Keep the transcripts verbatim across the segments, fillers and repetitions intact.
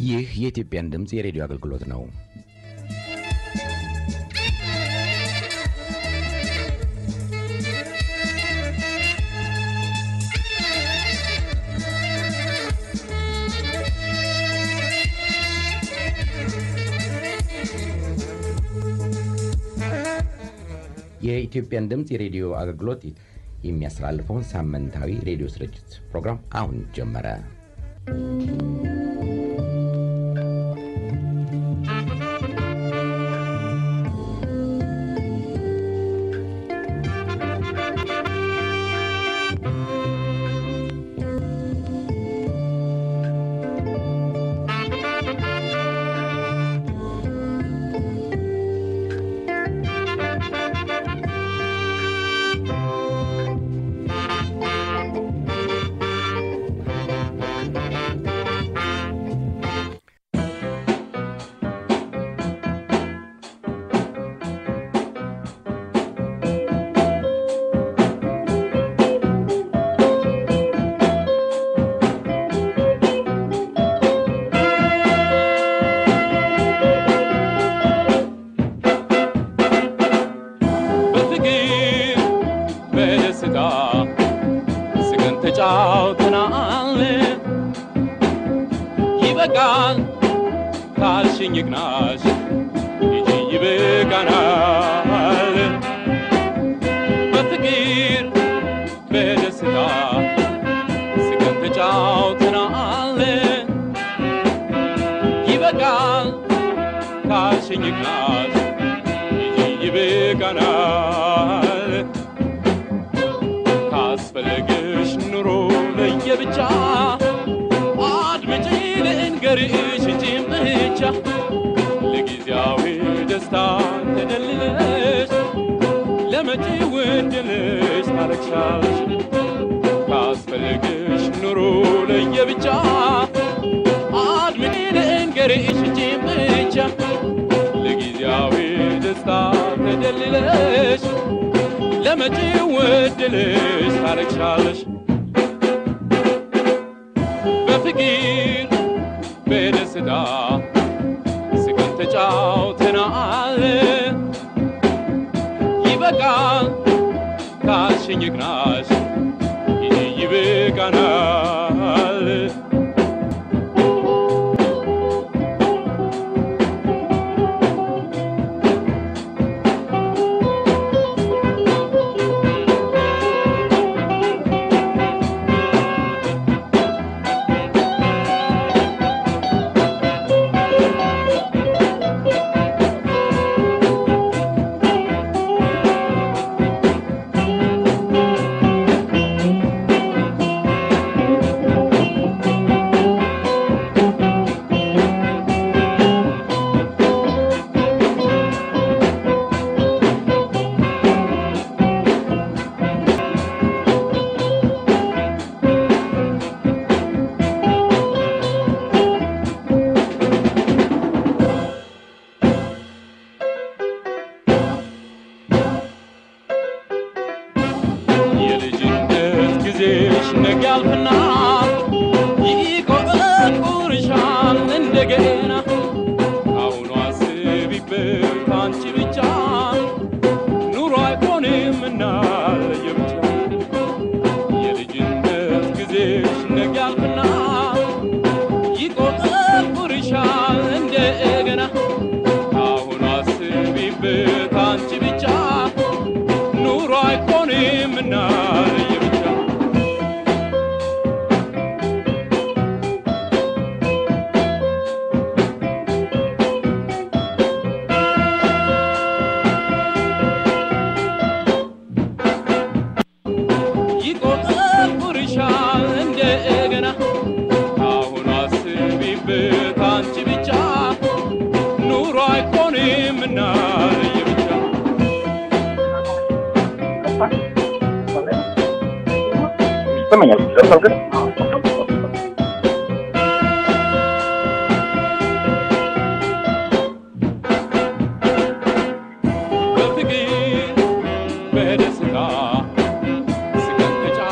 ይህ የኢትዮጵያን ድምጽ የሬዲዮ አገልግሎት ነው። የኢትዮጵያን ድምጽ የሬዲዮ አገልግሎት የሚያስተላልፈውን ሳምንታዊ ሬዲዮ ስርጭት ፕሮግራም አሁን ጀመረ።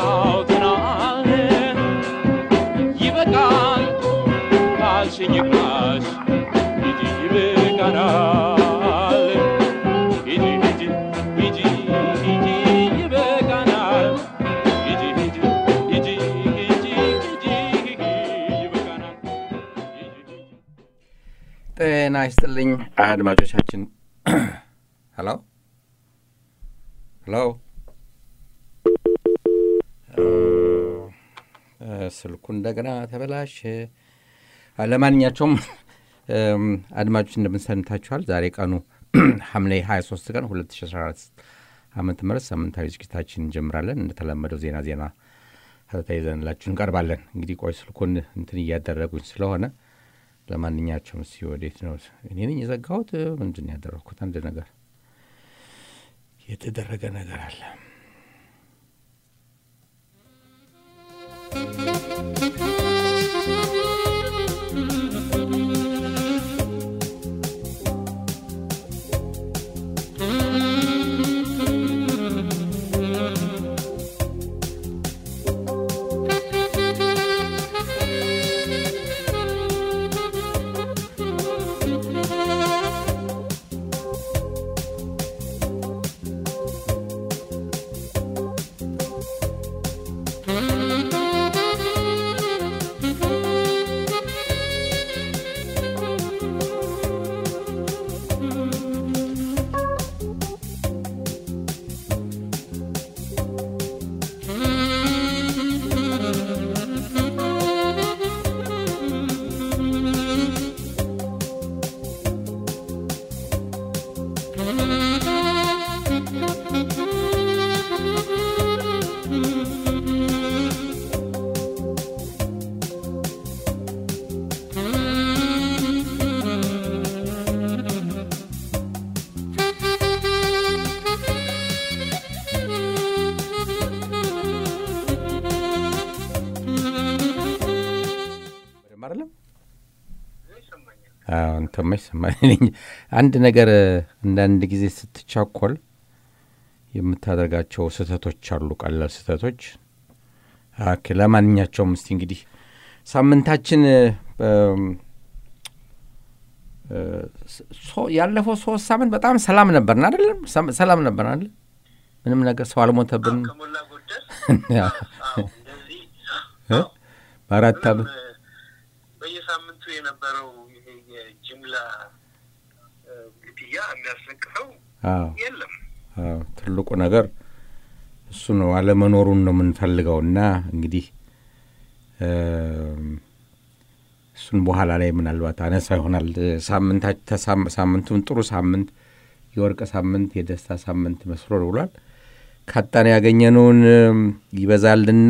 Sing it. ጤና ይስጥልኝ አድማጮቻችን። ሄሎ ሄሎ ስልኩ እንደገና ተበላሸ። ለማንኛቸውም አድማጮች እንደምንሰምታችኋል ዛሬ ቀኑ ሐምሌ ሃያ ሶስት ቀን ሁለት ሺህ አስራ አራት ዓመተ ምህረት ሳምንታዊ ዝግጅታችንን እንጀምራለን። እንደተለመደው ዜና ዜና ተይዘንላችሁ እንቀርባለን። እንግዲህ ቆይ ስልኩን እንትን እያደረጉኝ ስለሆነ ለማንኛቸውም እስኪ ወዴት ነው እኔ ነኝ የዘጋሁት? ምንድን ነው ያደረኩት? አንድ ነገር የተደረገ ነገር አለ። ተመሰማኝ አንድ ነገር እንዳንድ ጊዜ ስትቻኮል የምታደርጋቸው ስህተቶች አሉ፣ ቀላል ስህተቶች። አክ ለማንኛቸውም እስቲ እንግዲህ ሳምንታችን ያለፈው ሶስት ሳምንት በጣም ሰላም ነበርና አይደለም? ሰላም ነበር አይደል? ምንም ነገር ሰው አልሞተብን። አዎ እንደዚህ ባራታ በየሳምንቱ የነበረው ጅምላ ግድያ የሚያስለቅሰው የለም። አዎ ትልቁ ነገር እሱ ነው፣ አለመኖሩን ነው የምንፈልገውና እንግዲህ እሱን በኋላ ላይ ምናልባት አነሳ ይሆናል። ሳምንታችን ሳምንቱን ጥሩ ሳምንት፣ የወርቅ ሳምንት፣ የደስታ ሳምንት መስሎ ውሏል። ካጣን ያገኘነውን ይበዛልና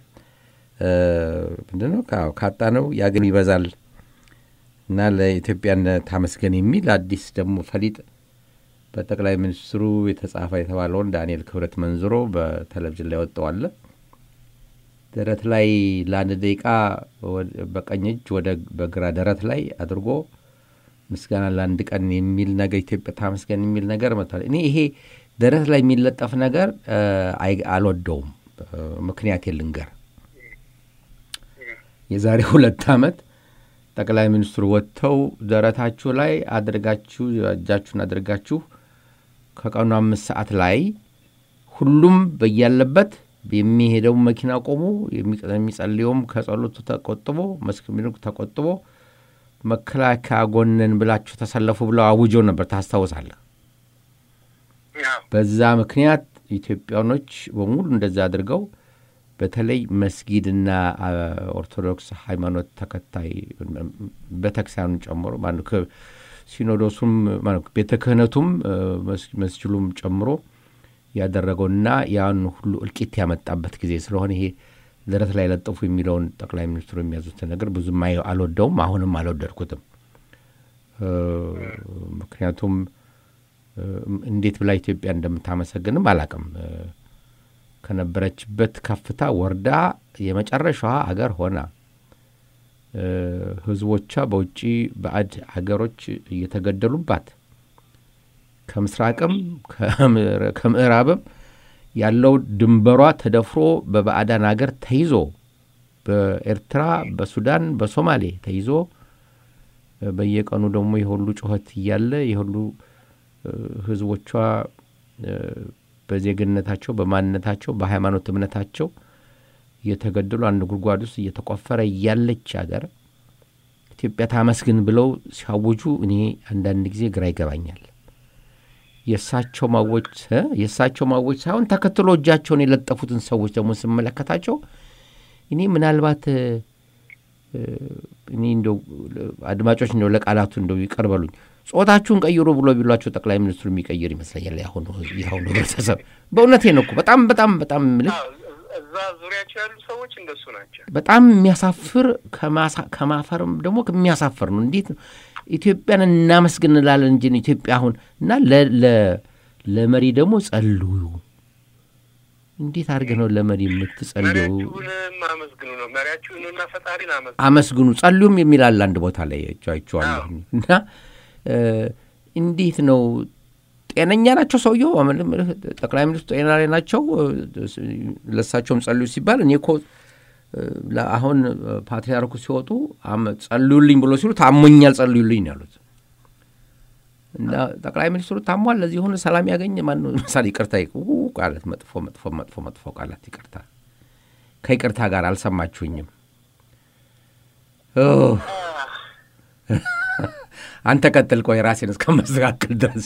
ምንድነው ካጣነው ያገኝ ይበዛል እና ለኢትዮጵያን ታመስገን የሚል አዲስ ደግሞ ፈሊጥ በጠቅላይ ሚኒስትሩ የተጻፈ የተባለውን ዳንኤል ክብረት መንዝሮ በቴሌቪዥን ላይ ወጣዋል። ደረት ላይ ለአንድ ደቂቃ በቀኝ እጅ ወደ በግራ ደረት ላይ አድርጎ ምስጋና ለአንድ ቀን የሚል ነገር ኢትዮጵያ ታመስገን የሚል ነገር መጥቷል። እኔ ይሄ ደረት ላይ የሚለጠፍ ነገር አልወደውም። ምክንያት የልንገር። የዛሬ ሁለት ዓመት ጠቅላይ ሚኒስትሩ ወጥተው ደረታችሁ ላይ አድርጋችሁ እጃችሁን አድርጋችሁ ከቀኑ አምስት ሰዓት ላይ ሁሉም በያለበት የሚሄደው መኪና ቆሞ የሚጸልየውም ከጸሎቱ ተቆጥቦ መስክሚኑ ተቆጥቦ መከላከያ ጎነን ብላችሁ ተሰለፉ ብለው አውጆ ነበር። ታስታውሳለህ? በዛ ምክንያት ኢትዮጵያኖች በሙሉ እንደዛ አድርገው በተለይ መስጊድና ኦርቶዶክስ ሃይማኖት ተከታይ በተክሳኑን ጨምሮ ማለት ሲኖዶሱም ማለት ቤተክህነቱም መስጂዱም ጨምሮ ያደረገውና ያን ሁሉ እልቂት ያመጣበት ጊዜ ስለሆነ ይሄ ደረት ላይ ለጥፉ የሚለውን ጠቅላይ ሚኒስትሩ የሚያዙት ነገር ብዙም አልወደውም፣ አሁንም አልወደድኩትም። ምክንያቱም እንዴት ብላ ኢትዮጵያ እንደምታመሰግንም አላቅም። ከነበረችበት ከፍታ ወርዳ የመጨረሻዋ አገር ሆና ህዝቦቿ በውጪ ባዕድ ሀገሮች እየተገደሉባት ከምስራቅም ከምዕራብም ያለው ድንበሯ ተደፍሮ በባዕዳን ሀገር ተይዞ በኤርትራ፣ በሱዳን፣ በሶማሌ ተይዞ በየቀኑ ደግሞ የሁሉ ጩኸት እያለ የሁሉ ህዝቦቿ በዜግነታቸው፣ በማንነታቸው፣ በሃይማኖት እምነታቸው እየተገደሉ አንድ ጉድጓድ ውስጥ እየተቆፈረ ያለች ሀገር ኢትዮጵያ ታመስግን ብለው ሲያውጁ እኔ አንዳንድ ጊዜ ግራ ይገባኛል። የሳቸው ማወጅ የሳቸው ማወጅ ሳይሆን ተከትሎ እጃቸውን የለጠፉትን ሰዎች ደግሞ ስመለከታቸው እኔ ምናልባት እኔ እንደው አድማጮች እንደው ለቃላቱ እንደው ይቀርበሉኝ ጾታችሁን ቀይሩ ብሎ ቢሏቸው ጠቅላይ ሚኒስትሩ የሚቀይር ይመስለኛል። ያሁን ያሁን ህብረተሰብ በእውነቴ ነው እኮ በጣም በጣም በጣም ምልህ እዛ ዙሪያቸው ያሉ ሰዎች እንደሱ ናቸው። በጣም የሚያሳፍር ከማፈርም ደግሞ የሚያሳፍር ነው። እንዴት ነው ኢትዮጵያን እናመስግን እንላለን እንጂ ኢትዮጵያ አሁን እና ለ ለመሪ ደግሞ ጸልዩ እንዴት አድርገህ ነው ለመሪ የምትጸልዩ? መሪያችሁን አመስግኑ ነው መሪያችሁንና ፈጣሪን አመስግኑ አመስግኑ ጸልዩም የሚላል አንድ ቦታ ላይ አይቼዋለሁ። እና እንዴት ነው ጤነኛ ናቸው ሰውየው ጠቅላይ ሚኒስትሩ ጤና ላይ ናቸው? ለሳቸውም ጸልዩ ሲባል እኔ እኮ አሁን ፓትርያርኩ ሲወጡ ጸልዩልኝ ብሎ ሲሉ ታሞኛል ጸልዩልኝ ያሉት እና ጠቅላይ ሚኒስትሩ ታሟል ለዚህ ሆነ ሰላም ያገኘ ማን ነው ምሳሌ ይቅርታ ይቁ ቃላት መጥፎ መጥፎ መጥፎ መጥፎ ቃላት ይቅርታ ከይቅርታ ጋር አልሰማችሁኝም? ኦ አንተ ቀጥል ቆይ ራሴን እስከማስተካከል ድረስ።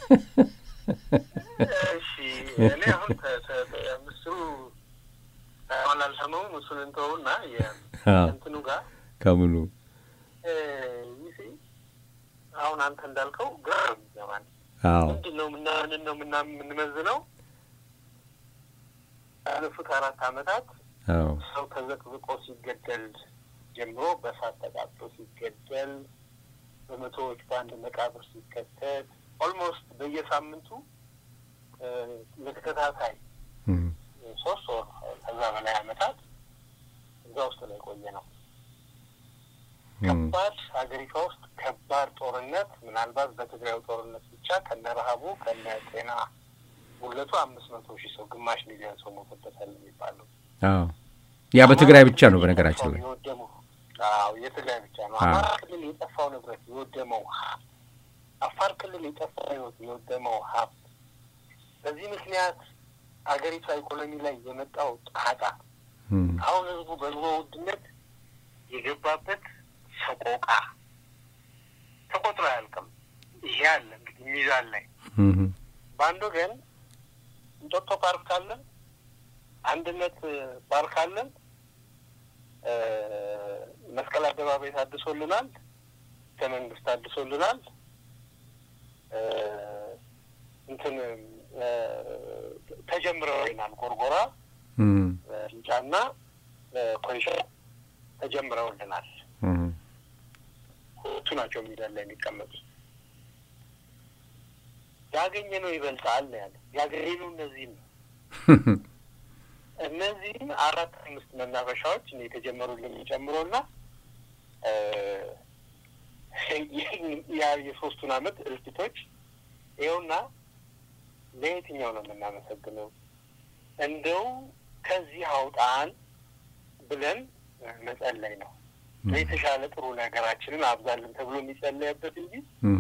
እሺ እኔ አሁን ተምስሩ አላልሰማው ሙስሊም ተውና የእንትኑ ጋር ከምኑ ይሲ አሁን አንተ እንዳልከው ግራ ይገባል። አዎ ምንድነው ምናምን ነው ምናምን የምንመዝነው አለፉት አራት አመታት አዎ ሰው ተዘቅዝቆ ሲገደል ጀምሮ በሳት ተቃጥሎ ሲገደል በመቶዎች በአንድ መቃብር ሲከተት ኦልሞስት በየሳምንቱ ለተከታታይ ሶስት ወር ከዛ በላይ አመታት እዛ ውስጥ ላይ ቆየ ነው። ከባድ ሀገሪቷ ውስጥ ከባድ ጦርነት ምናልባት በትግራይ ጦርነት ብቻ ከነረሃቡ ከነጤና ጉለቱ አምስት መቶ ሺህ ሰው ግማሽ ሚሊዮን ሰው ሞተበታል የሚባለው። አዎ ያ በትግራይ ብቻ ነው በነገራችን ላይ። አዎ የትግራይ ብቻ ነው። አማራ ክልል የጠፋው ንብረት የወደመው አፋር ክልል የጠፋው ህይወት የወደመው ሀብት በዚህ ምክንያት አገሪቷ ኢኮኖሚ ላይ የመጣው ጣጣ አሁን ህዝቡ በኑሮ ውድነት የገባበት ሰቆቃ ተቆጥሮ አያልቅም። ይሄ አለ እንግዲህ ሚዛን ላይ ባንዶ ግን እንጦጦ ፓርክ አለ፣ አንድነት ፓርክ አለ፣ መስቀል አደባባይ ታድሶልናል፣ ከመንግስት ታድሶልናል፣ እንትን ተጀምረውልናል ጎርጎራ እንጫና ኮይሻ ተጀምረውልናል። ሁለቱ ናቸው ሚዛን ላይ የሚቀመጡ። ያገኘነው ይበልጣል ነው ያለው። ያገኘነው እነዚህ ነው። እነዚህ አራት አምስት መናፈሻዎች ነው የተጀመሩልን ጨምሮና ያ የሶስቱን አመት እልቂቶች ይኸውና ለየትኛው ነው የምናመሰግነው? እንደው ከዚህ አውጣን ብለን መጸለይ ነው። የተሻለ ጥሩ ነገራችንን አብዛልን ተብሎ የሚጸለይበት እንጂ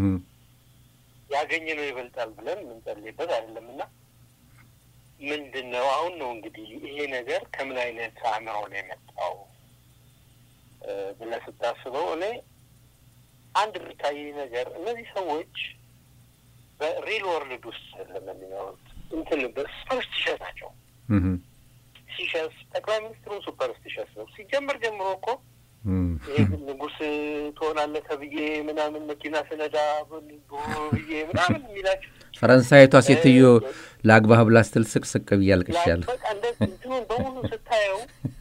ያገኘነው ይበልጣል ብለን የምንጸልይበት አይደለምና ምንድነው አሁን ነው እንግዲህ ይሄ ነገር ከምን አይነት አእምሮ ነው የመጣው ብለህ ስታስበው እኔ አንድ ብታይ ነገር እነዚህ ሰዎች በሪል ወርልድ ውስጥ ለሚኖሩት እንትን በሱፐርስቲሸስ ናቸው። ሲሸስ ጠቅላይ ሚኒስትሩ ሱፐርስቲሸስ ነው። ሲጀምር ጀምሮ እኮ ይሄ ንጉስ ትሆናለህ ተብዬ ምናምን መኪና ስነዳ ብዬ ምናምን የሚላቸው ፈረንሳይቷ ሴትዮ ለአግባህ ብላ ስትል ስቅስቅ ብያልቅሻለሁ። በቃ እንደዚህ እንትኑን በሙሉ ስታየው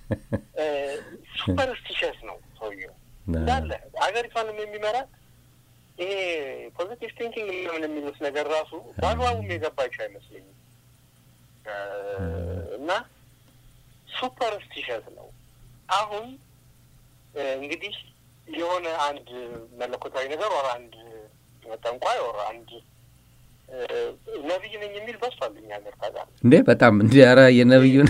ሱፐርስቲሸስ ነው ሰውየው እንዳለ አገሪቷንም የሚመራት ይሄ ፖዚቲቭ ቲንኪንግ ምን የሚሉት ነገር ራሱ ባሏውም የገባቸው አይመስለኝም። እና ሱፐርስቲሸስ ነው። አሁን እንግዲህ የሆነ አንድ መለኮታዊ ነገር ወራ አንድ ጠንቋይ ወራ አንድ ነብይ ነኝ የሚል በሷል እኛ ሀገር ታዲያ እንዴ በጣም እንዴ ኧረ የነብዩን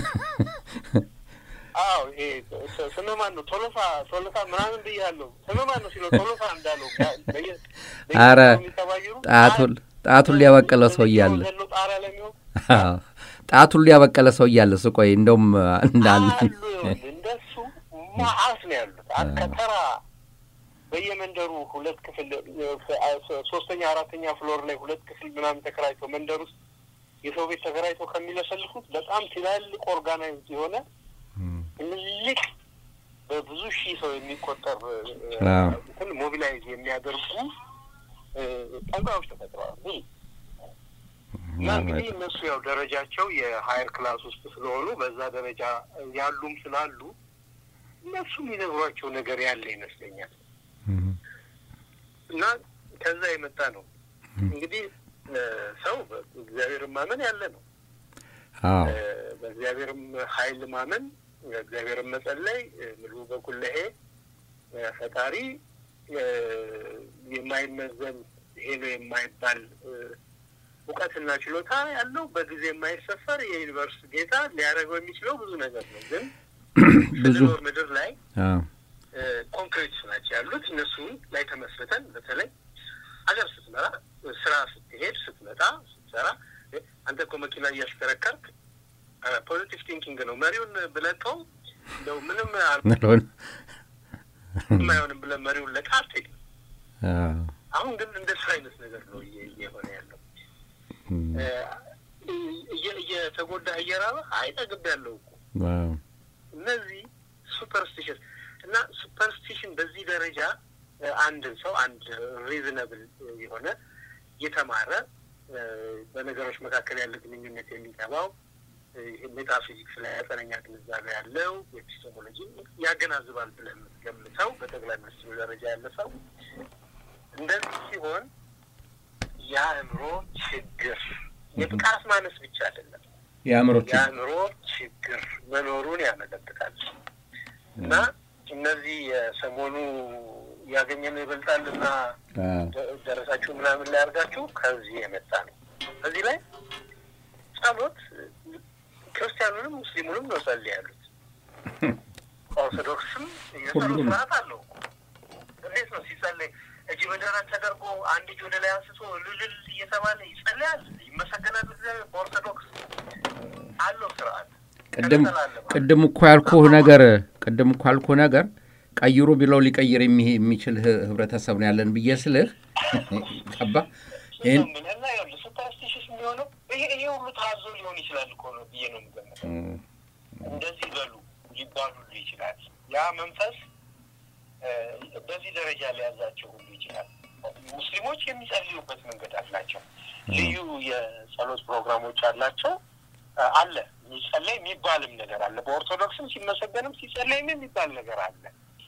አዎ ይሄ ስመማን ነው ቶሎሳ ቶሎሳ ምናምን ብያለሁ ስመማን ነው ሲለው ቶሎሳ እንዳለው ኧረ ጣቱን ጣቱን ሊያበቀለ ሰው እያለ አዎ ጣቱን ሊያበቀለ ሰው እያለ ስቆይ እንደውም እንዳለ እንደሱ ማአስ ነው ያሉት አከተራ በየመንደሩ ሁለት ክፍል ሶስተኛ አራተኛ ፍሎር ላይ ሁለት ክፍል ምናምን ተከራይቶ መንደር ውስጥ የሰው ቤት ተከራይቶ ከሚለሰልፉት በጣም ትላልቅ ኦርጋናይዝድ የሆነ ትልቅ በብዙ ሺህ ሰው የሚቆጠር እንትን ሞቢላይዝ የሚያደርጉ ጠንቋዮች ተፈጥረዋል። እና እንግዲህ እነሱ ያው ደረጃቸው የሃየር ክላስ ውስጥ ስለሆኑ በዛ ደረጃ ያሉም ስላሉ እነሱ የሚነግሯቸው ነገር ያለ ይመስለኛል። እና ከዛ የመጣ ነው እንግዲህ ሰው በእግዚአብሔር ማመን ያለ ነው። አዎ በእግዚአብሔርም ኃይል ማመን እግዚአብሔርን መጸለይ ሙሉ በኩልህ ፈጣሪ የማይመዘን ሄሎ የማይባል እውቀትና ችሎታ ያለው በጊዜ የማይሰፈር የዩኒቨርሲቲ ጌታ ሊያደርገው የሚችለው ብዙ ነገር ነው። ግን ብዙ ምድር ላይ አዎ ኮንክሪት ናቸው ያሉት እነሱ ላይ ተመስርተን በተለይ አገር ስትመራ ስራ ስትሄድ ስትመጣ ስትሰራ አንተ እኮ መኪና እያሽከረከርክ ፖዚቲቭ ቲንኪንግ ነው መሪውን ብለቀው እንደው ምንም አልሆነ ማይሆንም ብለ መሪውን ለቃት አዎ አሁን ግን እንደ ሳይንስ ነገር ነው እየሆነ ያለው እየተጎዳ እየራበ አይጠግብ ያለው እኮ ዋው እነዚህ ሱፐርስቲሽን እና ሱፐርስቲሽን በዚህ ደረጃ አንድ ሰው አንድ ሪዝነብል የሆነ የተማረ በነገሮች መካከል ያለ ግንኙነት የሚገባው ሜታፊዚክስ ላይ ያጠነኛ ግንዛቤ ያለው ኤፒስቴሞሎጂ ያገናዝባል ብለን ገምተው በጠቅላይ ሚኒስትሩ ደረጃ ያለ ሰው እንደዚህ ሲሆን የአእምሮ ችግር የብቃት ማነስ ብቻ አይደለም የአእምሮ ችግር መኖሩን ያመለክታል። እና እነዚህ የሰሞኑ ያገኘነው ይበልጣልና ደረሳችሁ ምናምን ላይ አርጋችሁ ከዚህ የመጣ ነው። እዚህ ላይ ጸሎት ክርስቲያኑንም ሙስሊሙንም ነው ጸልያሉት ኦርቶዶክስም የጸሎት ስርዓት አለው። እንዴት ነው ሲጸልይ እጅ በደረት ተደርጎ አንድ እጅ ወደ ላይ አንስቶ ልልል እየተባለ ይጸልያል ይመሰገናል። በኦርቶዶክስ አለው ስርዓት ቅድም ቅድም እኮ ያልኩህ ነገር ቅድም እኮ ያልኩህ ነገር ቀይሩ ቢለው ሊቀይር የሚችል ህብረተሰብ ነው ያለን ብየስልህ አባ ይሄን ምን እና ያው ሱፐርስቲሽስ የሚሆነው ይሄ ይሄ ሁሉ ታዞ ሊሆን ይችላል እኮ ነው ብዬ ነው የምገምተው። እንደዚህ በሉ ሊባሉ ይችላል ያ መንፈስ በዚህ ደረጃ ሊያዛቸው ሁሉ ይችላል። ሙስሊሞች የሚጸልዩበት መንገድ አላቸው። ልዩ የጸሎት ፕሮግራሞች አላቸው አለ የሚጸለይ የሚባልም ነገር አለ። በኦርቶዶክስም ሲመሰገንም ሲጸለይም የሚባል ነገር አለ።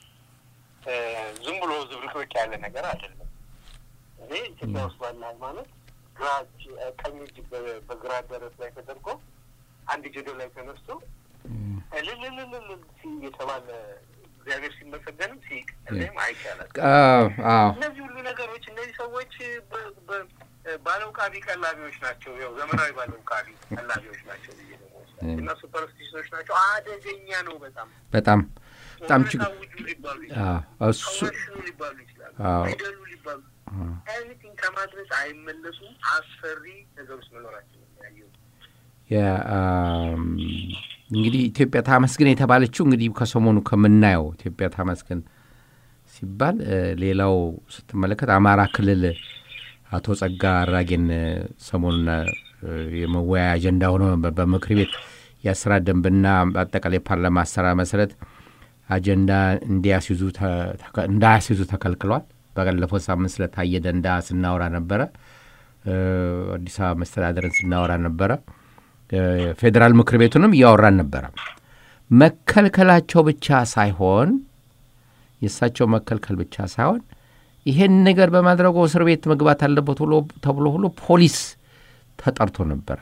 ዝም ብሎ ዝብርቅርቅ ያለ ነገር አይደለም። ይሄ ኢትዮጵያ ውስጥ ባለ ሃይማኖት ግራጅ ቀኝ እጅ በግራ ደረት ላይ ተደርጎ አንድ ጀዶ ላይ ተነስቶ እልልልልል የተባለ እግዚአብሔር ሲመሰገንም ሲቀልም አይቻልም። አዎ አዎ እነዚህ ሁሉ ነገሮች እነዚህ ሰዎች ባለውቃቢ ቀላቢዎች ናቸው። ያው ዘመናዊ ባለውቃቢ ቀላቢዎች ናቸው ይሄ እና ሱፐርስቲሽኖች ናቸው። አደገኛ ነው በጣም በጣም በጣም ችግር አዎ እሱ ሊባሉ ይችላል አይደሉ ሊባሉ ኤኒቲንግ ከማድረስ አይመለሱም። አስፈሪ ነገሮች መኖራቸው ያየው ያ እንግዲህ ኢትዮጵያ ታመስገን የተባለችው እንግዲህ ከሰሞኑ ከምናየው ኢትዮጵያ ታመስገን ሲባል ሌላው ስትመለከት አማራ ክልል አቶ ጸጋ አራጌን ሰሞኑን የመወያያ አጀንዳ ሆኖ በምክር ቤት የስራ ደንብና አጠቃላይ ፓርላማ አሰራር መሰረት አጀንዳ እንዲያስይዙ እንዳያስይዙ ተከልክሏል። በቀለፈው ሳምንት ስለታየ ደንዳ ስናወራ ነበረ። አዲስ አበባ መስተዳድርን ስናወራ ነበረ። ፌደራል ምክር ቤቱንም ያወራን ነበረ። መከልከላቸው ብቻ ሳይሆን የሳቸው መከልከል ብቻ ሳይሆን ይሄን ነገር በማድረጉ እስር ቤት መግባት አለበት ሁሉ ተብሎ ሁሉ ፖሊስ ተጠርቶ ነበር።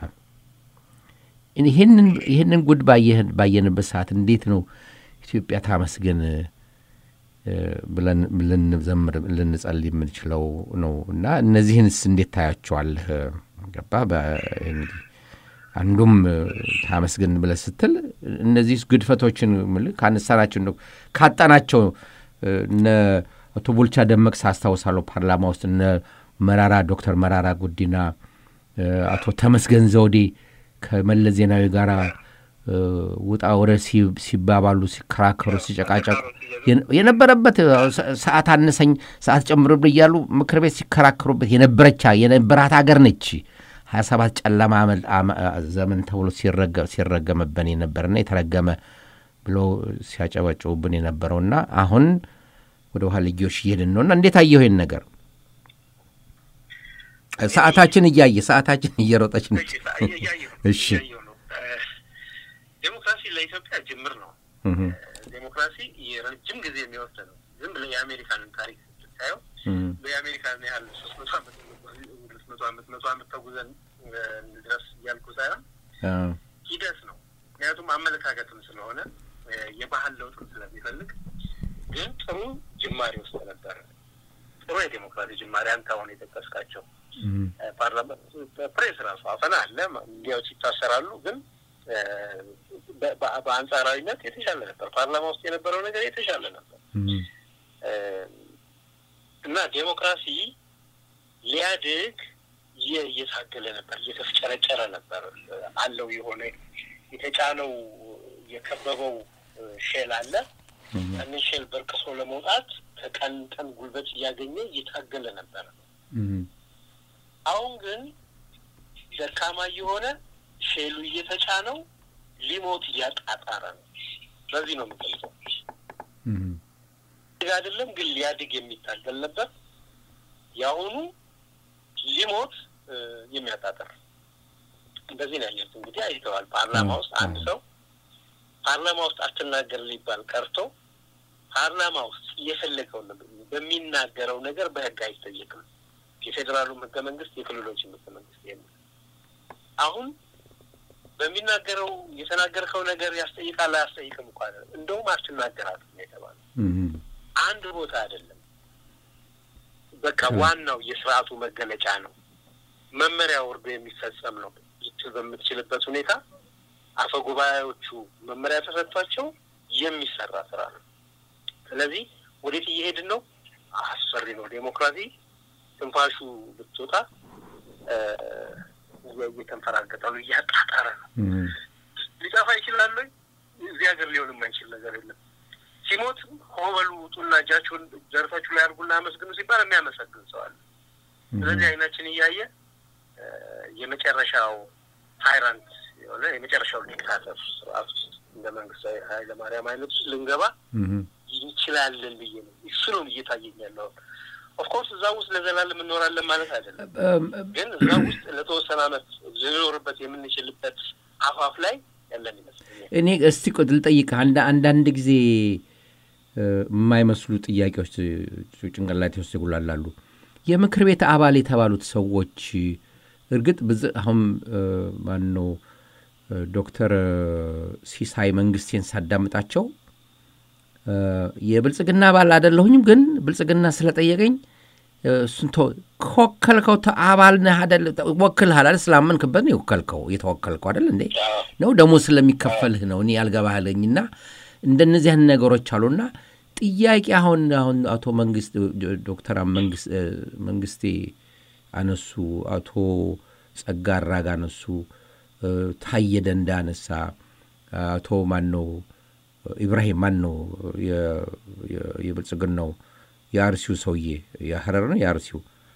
ይሄንን ይሄንን ጉድ ባየን ባየንበት ሰዓት እንዴት ነው ኢትዮጵያ ታመስገን ብለን ብለን ዘምር ልንጸልይ የምንችለው ነው? እና እነዚህንስ እንዴት ታያቸዋለህ? ገባ በእንግዲህ አንዱም ታመስገን ብለ ስትል እነዚህ ግድፈቶችን ምልክ ካነሳናቸው ነው ካጣናቸው እነ አቶ ቡልቻ ደመቅሳ አስታውሳለሁ ፓርላማ ውስጥ እነ መራራ ዶክተር መራራ ጉዲና አቶ ተመስገን ዘውዴ ከመለስ ዜናዊ ጋራ ውጣ ወረ ሲባባሉ ሲከራከሩ ሲጨቃጨቁ የነበረበት ሰዓት አነሰኝ ሰዓት ጨምሩብ ይያሉ ምክር ቤት ሲከራከሩበት የነበረቻ የነበራት ሀገር ነች ሀያ ሰባት ጨለማ ዘመን ተብሎ ሲረገም ሲረገምበን የነበርና የተረገመ ብሎ ሲያጨበጭቡብን የነበረውና አሁን ወደ ኋላጊዮሽ ይሄድን ነውና እንዴት አየው ይሄን ነገር ሰዓታችን እያየ ሰዓታችን እየሮጠች ነው እሺ ዴሞክራሲ ለኢትዮጵያ ጅምር ነው ዴሞክራሲ የረጅም ጊዜ የሚወስድ ነው ዝም ብለ የአሜሪካንን ታሪክ ስታየው በአሜሪካን ያህል ሶስት መቶ ዓመት ሁለት መቶ ዓመት መቶ ዓመት ተጉዘን ድረስ ያልኩ ሳይሆን ሂደት ነው ምክንያቱም አመለካከትም ስለሆነ የባህል ለውጥም ስለሚፈልግ ግን ጥሩ ጅማሬ ውስጥ ነበር ጥሩ የዴሞክራሲ ጅማሬ አንተ አሁን የጠቀስካቸው ፓርላመንት ፕሬስ ራሱ አፈና አለ እንዲያው ሲታሰራሉ ግን በአንጻራዊነት የተሻለ ነበር ፓርላማ ውስጥ የነበረው ነገር የተሻለ ነበር እና ዴሞክራሲ ሊያድግ የየታገለ ነበር የተፈጨረጨረ ነበር አለው የሆነ የተጫለው የከበበው ሼል አለ እና ሼል በርክሶ ለመውጣት ተቀንተን ጉልበት ያገኘ እየታገለ ነበር አሁን ግን ደካማ የሆነ ሼሉ እየተጫነው ሊሞት ያጣጣረ ነው በዚህ ነው የምትለው እም አይደለም ግን ሊያድግ የሚታገል ነበር ያሁኑ ሊሞት የሚያጣጣር እንደዚህ ነው ያለው እንግዲህ አይተዋል ፓርላማ ውስጥ አንድ ሰው ፓርላማ ውስጥ አትናገር ሊባል ቀርቶ ፓርላማ ውስጥ የፈለገው በሚናገረው ነገር በህግ አይጠየቅም የፌደራሉ ህገ መንግስት የክልሎች ህገ መንግስት የለም አሁን በሚናገረው የተናገርከው ነገር ያስጠይቃል አያስጠይቅም እንኳን እንደውም አትናገራት ነው የተባለው አንድ ቦታ አይደለም በቃ ዋናው የሥርዓቱ መገለጫ ነው መመሪያው ወርዶ የሚፈጸም ነው በምትችልበት ሁኔታ አፈጉባኤዎቹ መመሪያ ተሰጥቷቸው የሚሰራ ስራ ነው ስለዚህ ወዴት እየሄድን ነው አስፈሪ ነው ዴሞክራሲ ትንፋሹ ብትወጣ እየተንፈራገጠው እያጣጣረ ነው ሊጠፋ ይችላል እዚህ ሀገር ሊሆን የማይችል ነገር የለም ሲሞት ሆበሉ ጡና ጃቹን ዘርፋችሁ ላይ አርጉና መስግኑ ሲባል የሚያመሰግን ሰው አለ ስለዚህ አይናችን እያየ የመጨረሻው ታይራንት የሆነ የመጨረሻው ዲክታተር ስርዓት እንደ መንግስት ኃይለ ማርያም አይነት ልንገባ ይችላልን ብዬ ነው እሱ ነው እየታየኝ ያለው ኦፍ ኮርስ እዛው ውስጥ ለዘላለም እንኖራለን ማለት አይደለም ግን እዛው ውስጥ ለተወሰነ አመት ዝኖርበት የምንችልበት አፋፍ ላይ ያለን ይመስላል እኔ እስቲ ቆጥል ጠይቅ አንድ አንድ ጊዜ የማይመስሉ ጥያቄዎች ጭንቅላቴ ውስጥ ይጉላላሉ የምክር ቤት አባል የተባሉት ሰዎች እርግጥ አሁን ማን ነው ዶክተር ሲሳይ መንግስቴን ሳዳምጣቸው የብልጽግና አባል አይደለሁኝም ግን ብልጽግና ስለጠየቀኝ እሱንቶ ኮከልከው ተአባል ነህ አይደል ወክልሃል አይደል ስላመንክበት ነው ወከልከው የተወከልከው አይደል እንዴ ነው ደሞ ስለሚከፈልህ ነው እኔ ያልገባህልኝና እንደነዚህ ነገሮች አሉና ጥያቄ አሁን አሁን አቶ መንግስት ዶክተር መንግስት መንግስቴ አነሱ አቶ ጸጋራ ጋነሱ ታየደንዳ አነሳ አቶ ማን ነው ኢብራሂም ማን ነው የብልጽግናው ያርሲው ሰውዬ ያሐረር ነው ያርሲው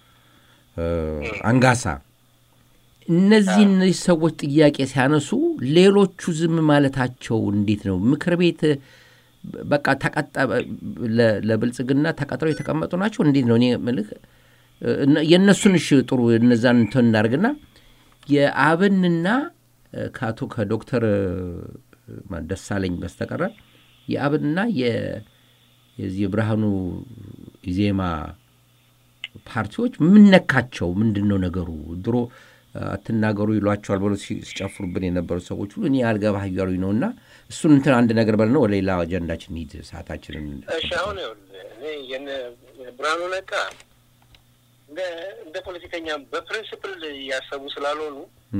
አንጋሳ እነዚህ እነዚህ ሰዎች ጥያቄ ሲያነሱ ሌሎቹ ዝም ማለታቸው እንዴት ነው ምክር ቤት በቃ ተቀጣ ለብልጽግና ተቀጥረው የተቀመጡ ናቸው እንዴት ነው እኔ መልክ የነሱንሽ ጥሩ እነዛን ተናርግና የአብንና ካቶ ከዶክተር ደሳለኝ በስተቀረ የአብንና የዚህ ብርሃኑ ኢዜማ ፓርቲዎች ምን ነካቸው ምንድነው ነገሩ ድሮ አትናገሩ ይሏቸዋል ብሎ ሲጨፍሩብን የነበሩ ሰዎች ሁሉ እኔ ያልገባህ ይያሉኝ ነውና እሱን እንትን አንድ ነገር በልነው ወደ ሌላ አጀንዳችን ሂድ ሰዓታችንን እሺ አሁን እኔ የነ ብርሃኑ ነካ እንደ ፖለቲከኛ በፕሪንሲፕል ያሰቡ ስላልሆኑ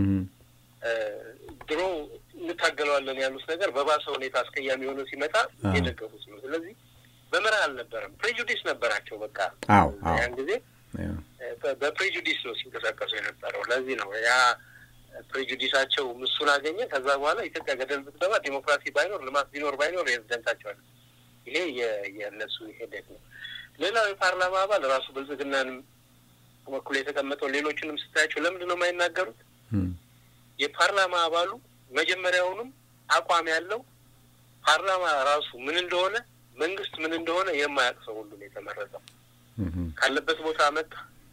ድሮ እንታገለዋለን ያሉት ነገር በባሰ ሁኔታ አስከያሚ ሆኖ ሲመጣ የደገፉት ነው ስለዚህ በመራ አልነበረም ፕሬጁዲስ ነበራቸው በቃ አዎ አዎ ያን ጊዜ በፕሬጁዲስ ነው ሲንቀሳቀሱ የነበረው ለዚህ ነው ያ ፕሬጁዲሳቸው ምሱን አገኘ ከዛ በኋላ ኢትዮጵያ ገደል ብትገባ ዲሞክራሲ ባይኖር ልማት ቢኖር ባይኖር የዝደንታቸው አለ ይሄ የነሱ ሄደት ነው ሌላው የፓርላማ አባል ራሱ ብልጽግናን ወክሎ የተቀመጠው ሌሎችንም ስታያቸው ለምንድን ነው የማይናገሩት የፓርላማ አባሉ መጀመሪያውንም አቋም ያለው ፓርላማ ራሱ ምን እንደሆነ መንግስት ምን እንደሆነ የማያውቅ ሰው ሁሉ ነው የተመረጠው ካለበት ቦታ መጣ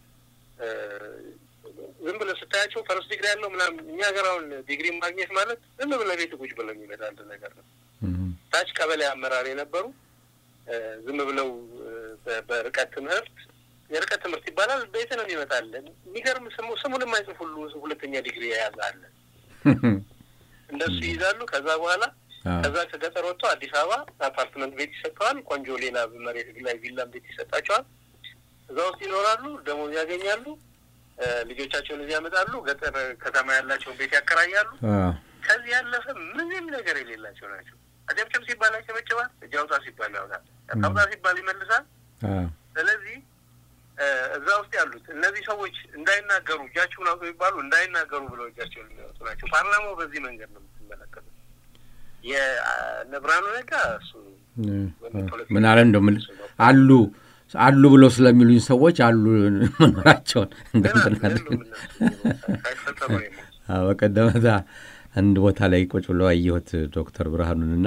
ዝም ብለ ስታያቸው ፈርስት ዲግሪ ያለው ምናምን እኛ ሀገራውን ዲግሪ ማግኘት ማለት ዝም ብለ ቤት ቁጭ ብለው የሚመጣል ነገር ነው ታች ቀበሌ አመራር የነበሩ ዝም ብለው በርቀት ትምህርት የርቀት ትምህርት ይባላል ቤት ነው የሚመጣል የሚገርም ስሙ ስሙን የማይጽፍ ሁሉ ሁለተኛ ዲግሪ ያያዛል እንደሱ ይዛሉ ከዛ በኋላ ከዛ ከገጠር ወጥቶ አዲስ አበባ አፓርትመንት ቤት ይሰጣል ቆንጆ ሌላ መሬት ላይ ቪላ ቤት ይሰጣቸዋል እዛው ይኖራሉ ደሞዝ ያገኛሉ ልጆቻቸውን እዚህ ያመጣሉ ገጠር ከተማ ያላቸው ቤት ያከራያሉ ከዚህ ያለፈ ምንም ነገር የሌላቸው ናቸው አደብጨም ሲባል አይጨበጨባል እጃውጣ ሲባል ያውጣል ያውጣ ሲባል ይመልሳል ስለዚህ እዛው ውስጥ ያሉት እነዚህ ሰዎች እንዳይናገሩ እጃቸውን አውጡ ይባሉ እንዳይናገሩ ብለው እጃቸውን ያወጡ ናቸው ፓርላማው በዚህ መንገድ ነው የምትመለከቱት የነብራኑ ነጋ እሱ ምን አለ እንደው አሉ አሉ ብለው ስለሚሉኝ ሰዎች አሉ መኖራቸውን እንደተናገሩ አዎ ቀደመታ አንድ ቦታ ላይ ቁጭ ብለው አየሁት ዶክተር ብርሃኑንና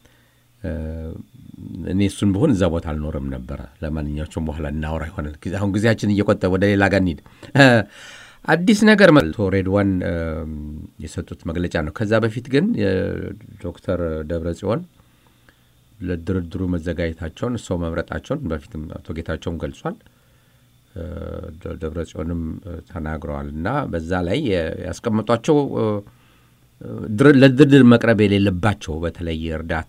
እኔ እሱን በሆነ እዛ ቦታ አልኖርም ነበር ለማንኛውም በኋላ እናወራ ይሆናል አሁን ጊዜያችን እየቆጠበ ወደ ሌላ ጋር እንሂድ አዲስ ነገር ማለት ሬድዋን የሰጡት መግለጫ ነው ከዛ በፊት ግን ዶክተር ደብረጽዮን ለድርድሩ መዘጋጀታቸውን ሰው መምረጣቸውን በፊትም አቶ ጌታቸውም ገልጿል ደብረጽዮንም ተናግረዋልና በዛ ላይ ያስቀመጧቸው ለድርድር መቅረብ የሌለባቸው በተለይ እርዳታ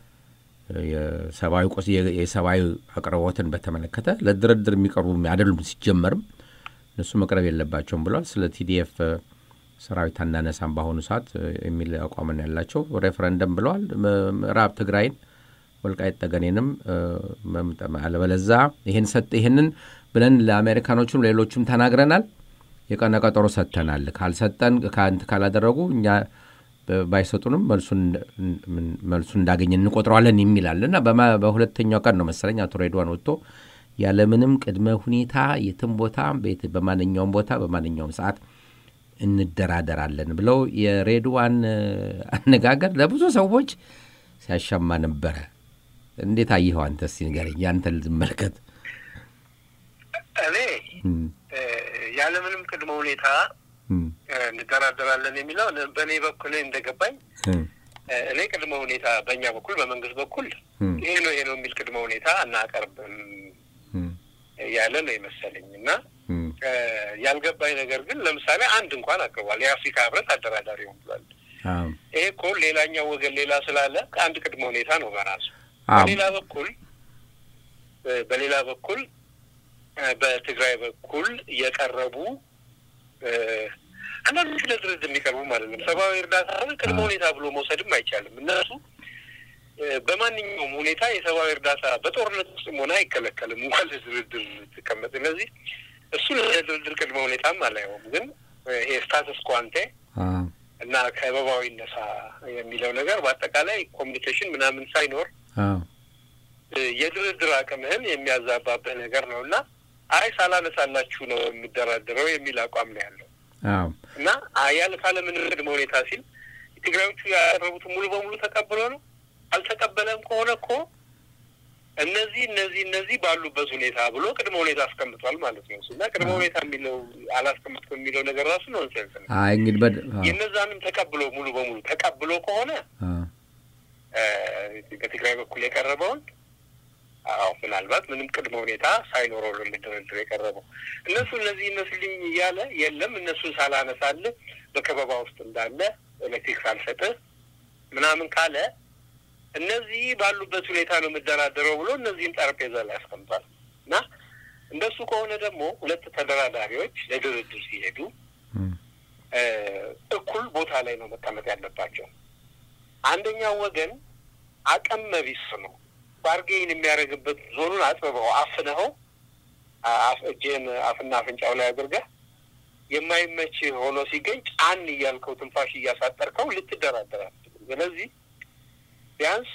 የሰባዊ ቆስ የሰባዊ አቅርቦትን በተመለከተ ለድርድር የሚቀርቡ አይደሉም ሲጀመርም እነሱ መቅረብ የለባቸውም ብሏል ስለ ቲዲኤፍ ሰራዊት አናነሳም ባሆኑ ሰዓት የሚል አቋም ያላቸው ሬፈረንደም ብለዋል ምዕራብ ትግራይን ወልቃይት ጠገኔንም መምጠማ አለበለዛ ይሄን ሰጥ ይሄንን ብለን ለአሜሪካኖቹም ሌሎችም ተናግረናል የቀነ ቀጠሮ ሰጥተናል ካልሰጠን ካንት ካላደረጉ እኛ ባይሰጡንም መልሱን መልሱን እንዳገኘን እንቆጥራለን የሚላልና በሁለተኛው ቀን ነው መሰለኝ አቶ ሬድዋን ወጥቶ ያለ ምንም ቅድመ ሁኔታ የትም ቦታ ቤት በማንኛውም ቦታ በማንኛውም ሰዓት እንደራደራለን ብለው የሬድዋን አነጋገር ለብዙ ሰዎች ሲያሻማ ነበር እንዴት አየኸው አንተስ ንገረኝ ያንተ ልመልከት እኔ ያለ ምንም ቅድመ ሁኔታ እንደራደራለን የሚለው በኔ በኩል እንደገባኝ እኔ ቅድመ ሁኔታ በእኛ በኩል በመንግስት በኩል ይሄ ነው ይሄ ነው የሚል ቅድመ ሁኔታ አናቀርብም ያለ ነው ይመስለኝና ያልገባኝ ነገር ግን ለምሳሌ አንድ እንኳን አቀርቧል የአፍሪካ ህብረት አደራዳሪ ሆኖ ብሏል ይሄ እኮ ሌላኛው ወገን ሌላ ስላለ አንድ ቅድመ ሁኔታ ነው በራሱ በሌላ በኩል በሌላ በኩል በትግራይ በኩል የቀረቡ አንዳንድ ድርድር የሚቀርቡ ማለት ነው ሰብአዊ እርዳታ ቅድመ ሁኔታ ብሎ መውሰድም አይቻልም እነሱ በማንኛውም ሁኔታ የሰብአዊ እርዳታ በጦርነት ውስጥ ሆነ አይከለከልም እንኳን ለድርድር ተቀመጠ ስለዚህ እሱ ለድርድር ቅድመ ሁኔታም አላየውም ግን ይሄ ስታተስ ኳንቴ እና ከበባዊ ነሳ የሚለው ነገር በአጠቃላይ ኮሚኒኬሽን ምናምን ሳይኖር የድርድር አቅምህን የሚያዛባበት ነገር ነውና አይ ሳላነሳላችሁ ነው የሚደራደረው የሚል አቋም ነው ያለው አዎ እና አያል ካለ ምን ቅድመ ሁኔታ ሲል ትግራዮቹ ያቀረቡት ሙሉ በሙሉ ተቀብሎ ነው አልተቀበለም ከሆነ እኮ እነዚህ እነዚህ እነዚህ ባሉበት ሁኔታ ብሎ ቅድመ ሁኔታ አስቀምጧል ማለት ነው እና ቅድመ ሁኔታ የሚለው አላስቀምጥም የሚለው ነገር ራሱ ነው እንሰንስ ነው አይ እንግዲህ በድ የነዛንም ተቀብሎ ሙሉ በሙሉ ተቀብሎ ከሆነ እ በትግራይ በኩል የቀረበውን አው ምናልባት ምንም ቅድመ ሁኔታ ሳይኖረው ለድርድር የቀረበው እነሱ እነዚህ እነሱልኝ ያለ የለም እነሱ ሳላነሳል በከበባ ውስጥ እንዳለ ኤሌክትሪክ ሳልሰጥ ምናምን ካለ እነዚህ ባሉበት ሁኔታ ነው መደራደረው ብሎ እነዚህን ጠረጴዛ ላይ አስቀምጧል እና እንደሱ ከሆነ ደግሞ ሁለት ተደራዳሪዎች ለድርድር ሲሄዱ እ እኩል ቦታ ላይ ነው መቀመጥ ያለባቸው አንደኛው ወገን አቅም ቢስ ነው ባርጌን የሚያደርግበት ዞኑን አጥበው አፍነው አፍጀን አፍና አፍንጫው ላይ አድርገህ የማይመች ሆኖ ሲገኝ ጫን እያልከው ትንፋሽ እያሳጠርከው ልትደራደራል። ስለዚህ ቢያንስ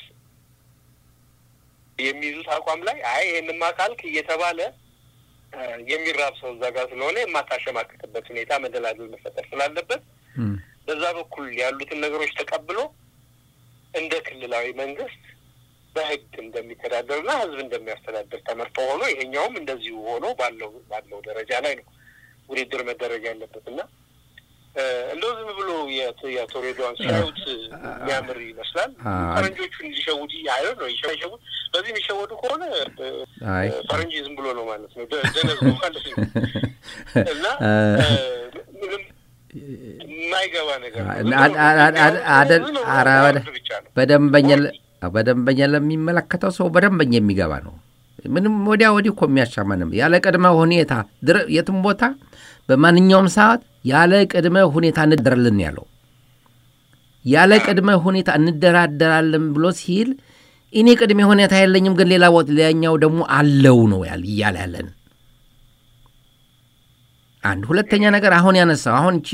የሚይዙት አቋም ላይ አይ ይሄንማ ካልክ እየተባለ የሚራብ ሰው እዛ ጋር ስለሆነ የማታሸማቀቅበት ሁኔታ መደላደል መፈጠር ስላለበት በዛ በኩል ያሉትን ነገሮች ተቀብሎ እንደ ክልላዊ መንግስት በህግ እንደሚተዳደርና ህዝብ እንደሚያስተዳድር ተመርጦ ሆኖ ይሄኛውም እንደዚሁ ሆኖ ባለው ባለው ደረጃ ላይ ነው ውድድር መደረግ ያለበትና እንደው ዝም ብሎ የቶሬዶን ሲያዩት የሚያምር ይመስላል። ፈረንጆቹን ሊሸውዱ ያዩ ነው ይሸውዱ። በዚህ የሚሸወዱ ከሆነ ፈረንጅ ዝም ብሎ ነው ማለት ነው ደነዝ ነው ማለት ነው እና ምንም ማይገባ ነገር አደል አራወደ በደንበኛ በደንበኛ ለሚመለከተው ሰው በደንበኛ የሚገባ ነው። ምንም ወዲያ ወዲህ እኮ የሚያሻማንም ያለ ቅድመ ሁኔታ የትም ቦታ በማንኛውም ሰዓት ያለ ቅድመ ሁኔታ እንደራደራለን ያለው ያለ ቅድመ ሁኔታ እንደራደራለን ብሎ ሲል እኔ ቅድመ ሁኔታ የለኝም ግን ሌላ ወጥ ለኛው ደግሞ አለው ነው ያል ይያል ያለን አንድ ሁለተኛ ነገር አሁን ያነሳው አሁን እቺ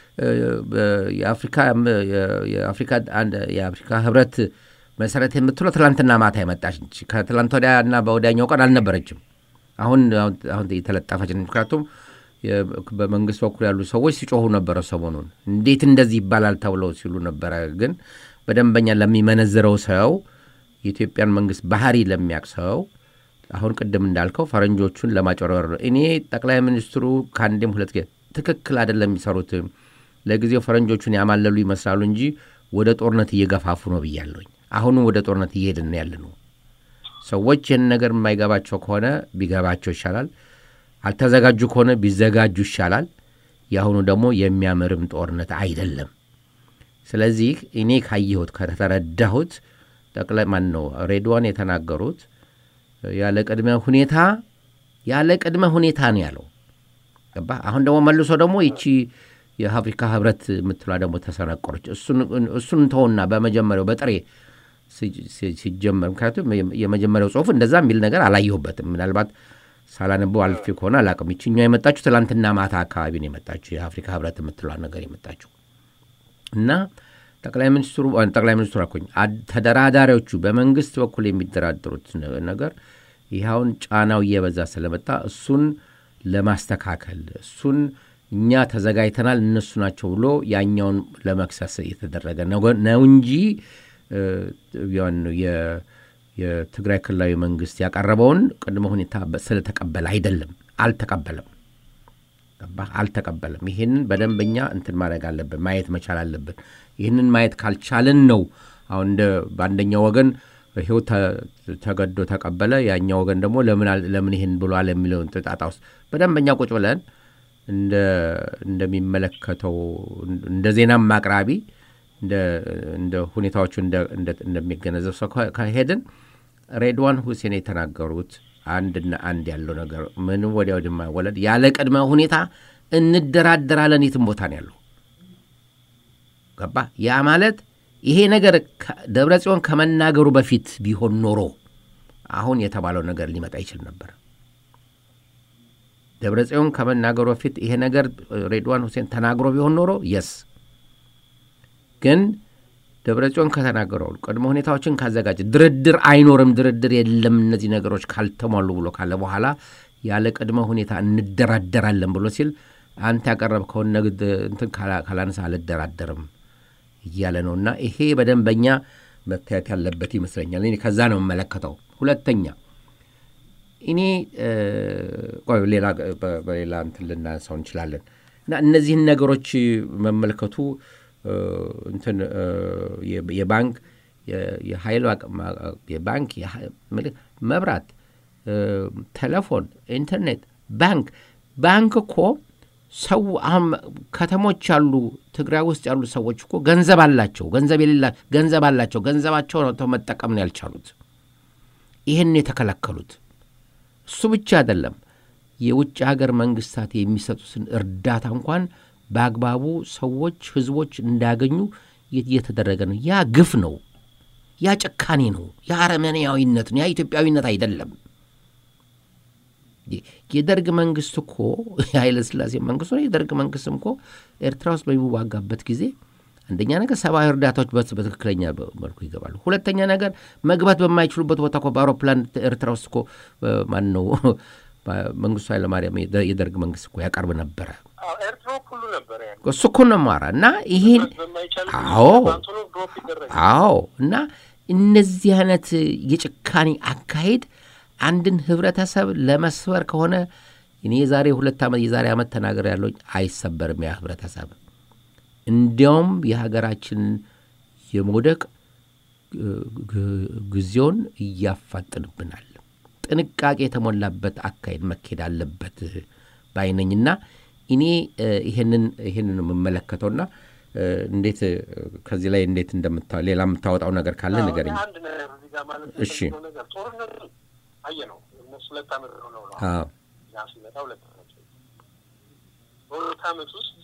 የአፍሪካ የአፍሪካ አንድ የአፍሪካ ህብረት መሰረት የምትለው ትላንትና ማታ የመጣች እንጂ ከትላንት ወዲያና በወዲያኛው ቀን አልነበረችም። አሁን አሁን የተለጠፈች ምክንያቱም በመንግስት በኩል ያሉ ሰዎች ሲጮሁ ነበር ሰሞኑን እንዴት እንደዚህ ይባላል ተብለው ሲሉ ነበር። ግን በደንበኛ ለሚመነዝረው ሰው የኢትዮጵያን መንግስት ባህሪ ለሚያክሰው አሁን ቀደም እንዳልከው ፈረንጆቹን ለማጨረር እኔ ጠቅላይ ሚኒስትሩ ካንዴም ሁለት ጊዜ ትክክል አይደለም የሚሰሩት ለጊዜው ፈረንጆቹን ያማለሉ ይመስላሉ እንጂ ወደ ጦርነት እየገፋፉ ነው ብያለሁ። አሁን ወደ ጦርነት እየሄድን ያለነው ሰዎች የነ ነገር የማይገባቸው ከሆነ ቢገባቸው ይሻላል። አልተዘጋጁ ከሆነ ቢዘጋጁ ይሻላል። ያሁኑ ደግሞ የሚያመርም ጦርነት አይደለም። ስለዚህ እኔ ካየሁት ከተረዳሁት ጠቅላይ ማን ነው ሬድዋን የተናገሩት ያለ ቅድመ ሁኔታ ያለ ቅድመ ሁኔታ ነው ያለው ገባ። አሁን ደግሞ መልሶ ደግሞ እቺ የአፍሪካ ህብረት የምትሏ ደግሞ ተሰነቀረች። እሱን እሱን ተውና በመጀመሪያው በጥሬ ሲጀመር ምክንያቱም የመጀመሪያው ጽሁፍ እንደዛ የሚል ነገር አላየሁበትም። ምናልባት ሳላነበው አልፌ ከሆነ አላቅም። እቺኛው የመጣችው ትላንትና ማታ አካባቢ ነው የመጣችው የአፍሪካ ህብረት የምትሏ ነገር የመጣችው እና ጠቅላይ ሚኒስትሩ ጠቅላይ ሚኒስትሩ አቆኝ ተደራዳሪዎቹ በመንግስት በኩል የሚደራደሩት ነገር ይሄውን ጫናው እየበዛ ስለመጣ እሱን ለማስተካከል እሱን እኛ ተዘጋጅተናል እነሱ ናቸው ብሎ ያኛውን ለመክሰስ የተደረገ ነው እንጂ ያን የትግራይ ክልላዊ መንግስት ያቀረበውን ቅድመ ሁኔታ ስለተቀበለ አይደለም። አልተቀበለም ገባ አልተቀበለም። ይሄንን በደንበኛ እንትን ማድረግ አለብን ማየት መቻል አለብን። ይሄንን ማየት ካልቻለን ነው አሁን እንደ ባንደኛው ወገን ይሄው ተገዶ ተቀበለ ያኛው ወገን ደግሞ ለምን ለምን ይሄን ብሏል የሚለውን ተጣጣውስ በደንበኛ ቁጭ ብለን እንደ እንደሚመለከተው እንደ ዜናም ማቅራቢ እንደ እንደ ሁኔታዎቹ እንደ እንደሚገነዘብ ሰው ከሄድን ሬድዋን ሁሴን የተናገሩት አንድና አንድ ያለው ነገር ምን ወዲያው ድማ ወለድ ያለ ቅድመ ሁኔታ እንደራደራለን የትም ቦታ ነው ያለው ገባ። ያ ማለት ይሄ ነገር ደብረጽዮን ከመናገሩ በፊት ቢሆን ኖሮ አሁን የተባለው ነገር ሊመጣ ይችል ነበር። ደብረጽዮን ከመናገሩ በፊት ይሄ ነገር ሬድዋን ሁሴን ተናግሮ ቢሆን ኖሮ yes ግን ደብረጽዮን ከተናገረው ቅድመ ሁኔታዎችን ካዘጋጀ ድርድር አይኖርም ድርድር የለም እነዚህ ነገሮች ካልተሟሉ ብሎ ካለ በኋላ ያለ ቅድመ ሁኔታ እንደራደራለን ብሎ ሲል አንተ ያቀረብከው ነገር እንትን ካላንሳ አልደራደርም ይያለ ነውና ይሄ በደንበኛ መታየት ያለበት ይመስለኛል። እኔ ከዛ ነው መለከተው። ሁለተኛ እኔ ቆይ ሌላ በሌላ እንትን ልናንሳው እንችላለን እና እነዚህን ነገሮች መመልከቱ እንትን የባንክ የኃይል የባንክ መብራት ቴሌፎን ኢንተርኔት ባንክ ባንክ እኮ ሰው አሁን ከተሞች ያሉ ትግራይ ውስጥ ያሉ ሰዎች እኮ ገንዘብ አላቸው ገንዘብ የሌላ ገንዘብ አላቸው ገንዘባቸው ነው መጠቀም ነው ያልቻሉት ይሄን የተከለከሉት። እሱ ብቻ አይደለም የውጭ ሀገር መንግስታት የሚሰጡትን እርዳታ እንኳን በአግባቡ ሰዎች ህዝቦች እንዳያገኙ እየተደረገ ነው። ያ ግፍ ነው ያ ጨካኔ ነው ያ አረመኔያዊነት ነው ያ ኢትዮጵያዊነት አይደለም። የደርግ መንግስት እኮ ኃይለ ሥላሴ መንግስት ነው የደርግ መንግስትም እኮ ኤርትራ ውስጥ በሚዋጋበት ጊዜ አንደኛ ነገር ሰብአዊ እርዳታዎች በትክክለኛ መልኩ ይገባሉ። ሁለተኛ ነገር መግባት በማይችሉበት ቦታ እኮ በአውሮፕላን ኤርትራ ውስጥ እኮ ማን ነው መንግስቱ ኃይለ ማርያም የደርግ መንግስት እኮ ያቀርብ ነበር። አዎ ኤርትራ ሁሉ ነበር ያ እሱ እኮ ነው ማራ እና ይሄን አዎ አዎ እና እነዚህ አይነት የጭካኔ አካሄድ አንድን ህብረተሰብ ለመስበር ከሆነ እኔ ዛሬ ሁለት ዓመት የዛሬ ዓመት ተናገር ያለው አይሰበርም ያ ህብረተሰብ እንዲያውም የሀገራችን የሞደቅ ጊዜውን እያፋጥንብናል። ጥንቃቄ የተሞላበት አካሄድ መከድ አለበት ባይነኝና እኔ ይሄንን ይሄንን መመለከተውና እንዴት ከዚህ ላይ እንዴት እንደምታ ሌላ የምታወጣው ነገር ካለ ንገረኝ። አንድ ነገር እዚህ ጋር ማለት ነው ነገር ጦርነት አየነው እነሱ ሁለት ዓመት ነው ነው አዎ ያ ሲመጣ ሁለት ዓመት ሁለት ዓመት ውስጥ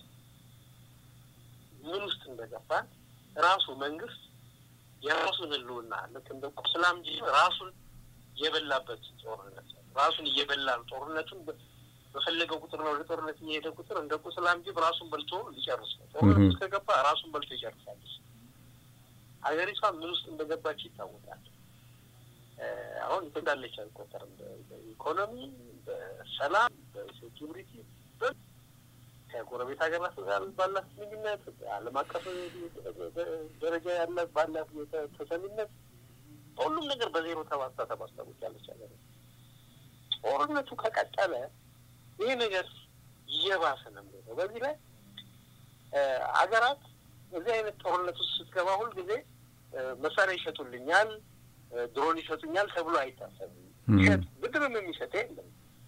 ምን ውስጥ እንደገባ ራሱ መንግስት የራሱን ህልውና ልክ እንደ ቁስላም ጂ ራሱን የበላበት ጦርነት ራሱን እየበላ ጦርነቱን በፈለገው ቁጥር ነው ጦርነት እየሄደ ቁጥር እንደ ቁስላም ጂ ራሱን በልቶ ሊጨርስ ነው ጦርነቱ ከገባ ራሱን በልቶ ይጨርሳል። አገሪቷ ምን ውስጥ እንደገባች ይታወቃል። አሁን እንደዳለች አይቆጠርም። በኢኮኖሚ በሰላም በሴኩሪቲ ከጎረቤት ሀገራት ጋር ባላት ግንኙነት ዓለም አቀፍ ደረጃ ያለ ባላት ተሰሚነት ሁሉም ነገር በዜሮ ተባስታ ተባስታ ያለች ሀገር ጦርነቱ ከቀጠለ ይሄ ነገር እየባሰ ነው የሚሆነው። በዚህ ላይ ሀገራት እዚህ አይነት ጦርነት ውስጥ ስትገባ ሁሉ ጊዜ መሳሪያ ይሸጡልኛል ድሮን ይሸጡኛል ተብሎ አይታሰብም። ይሄ ብድርም የሚሰጥ የለም።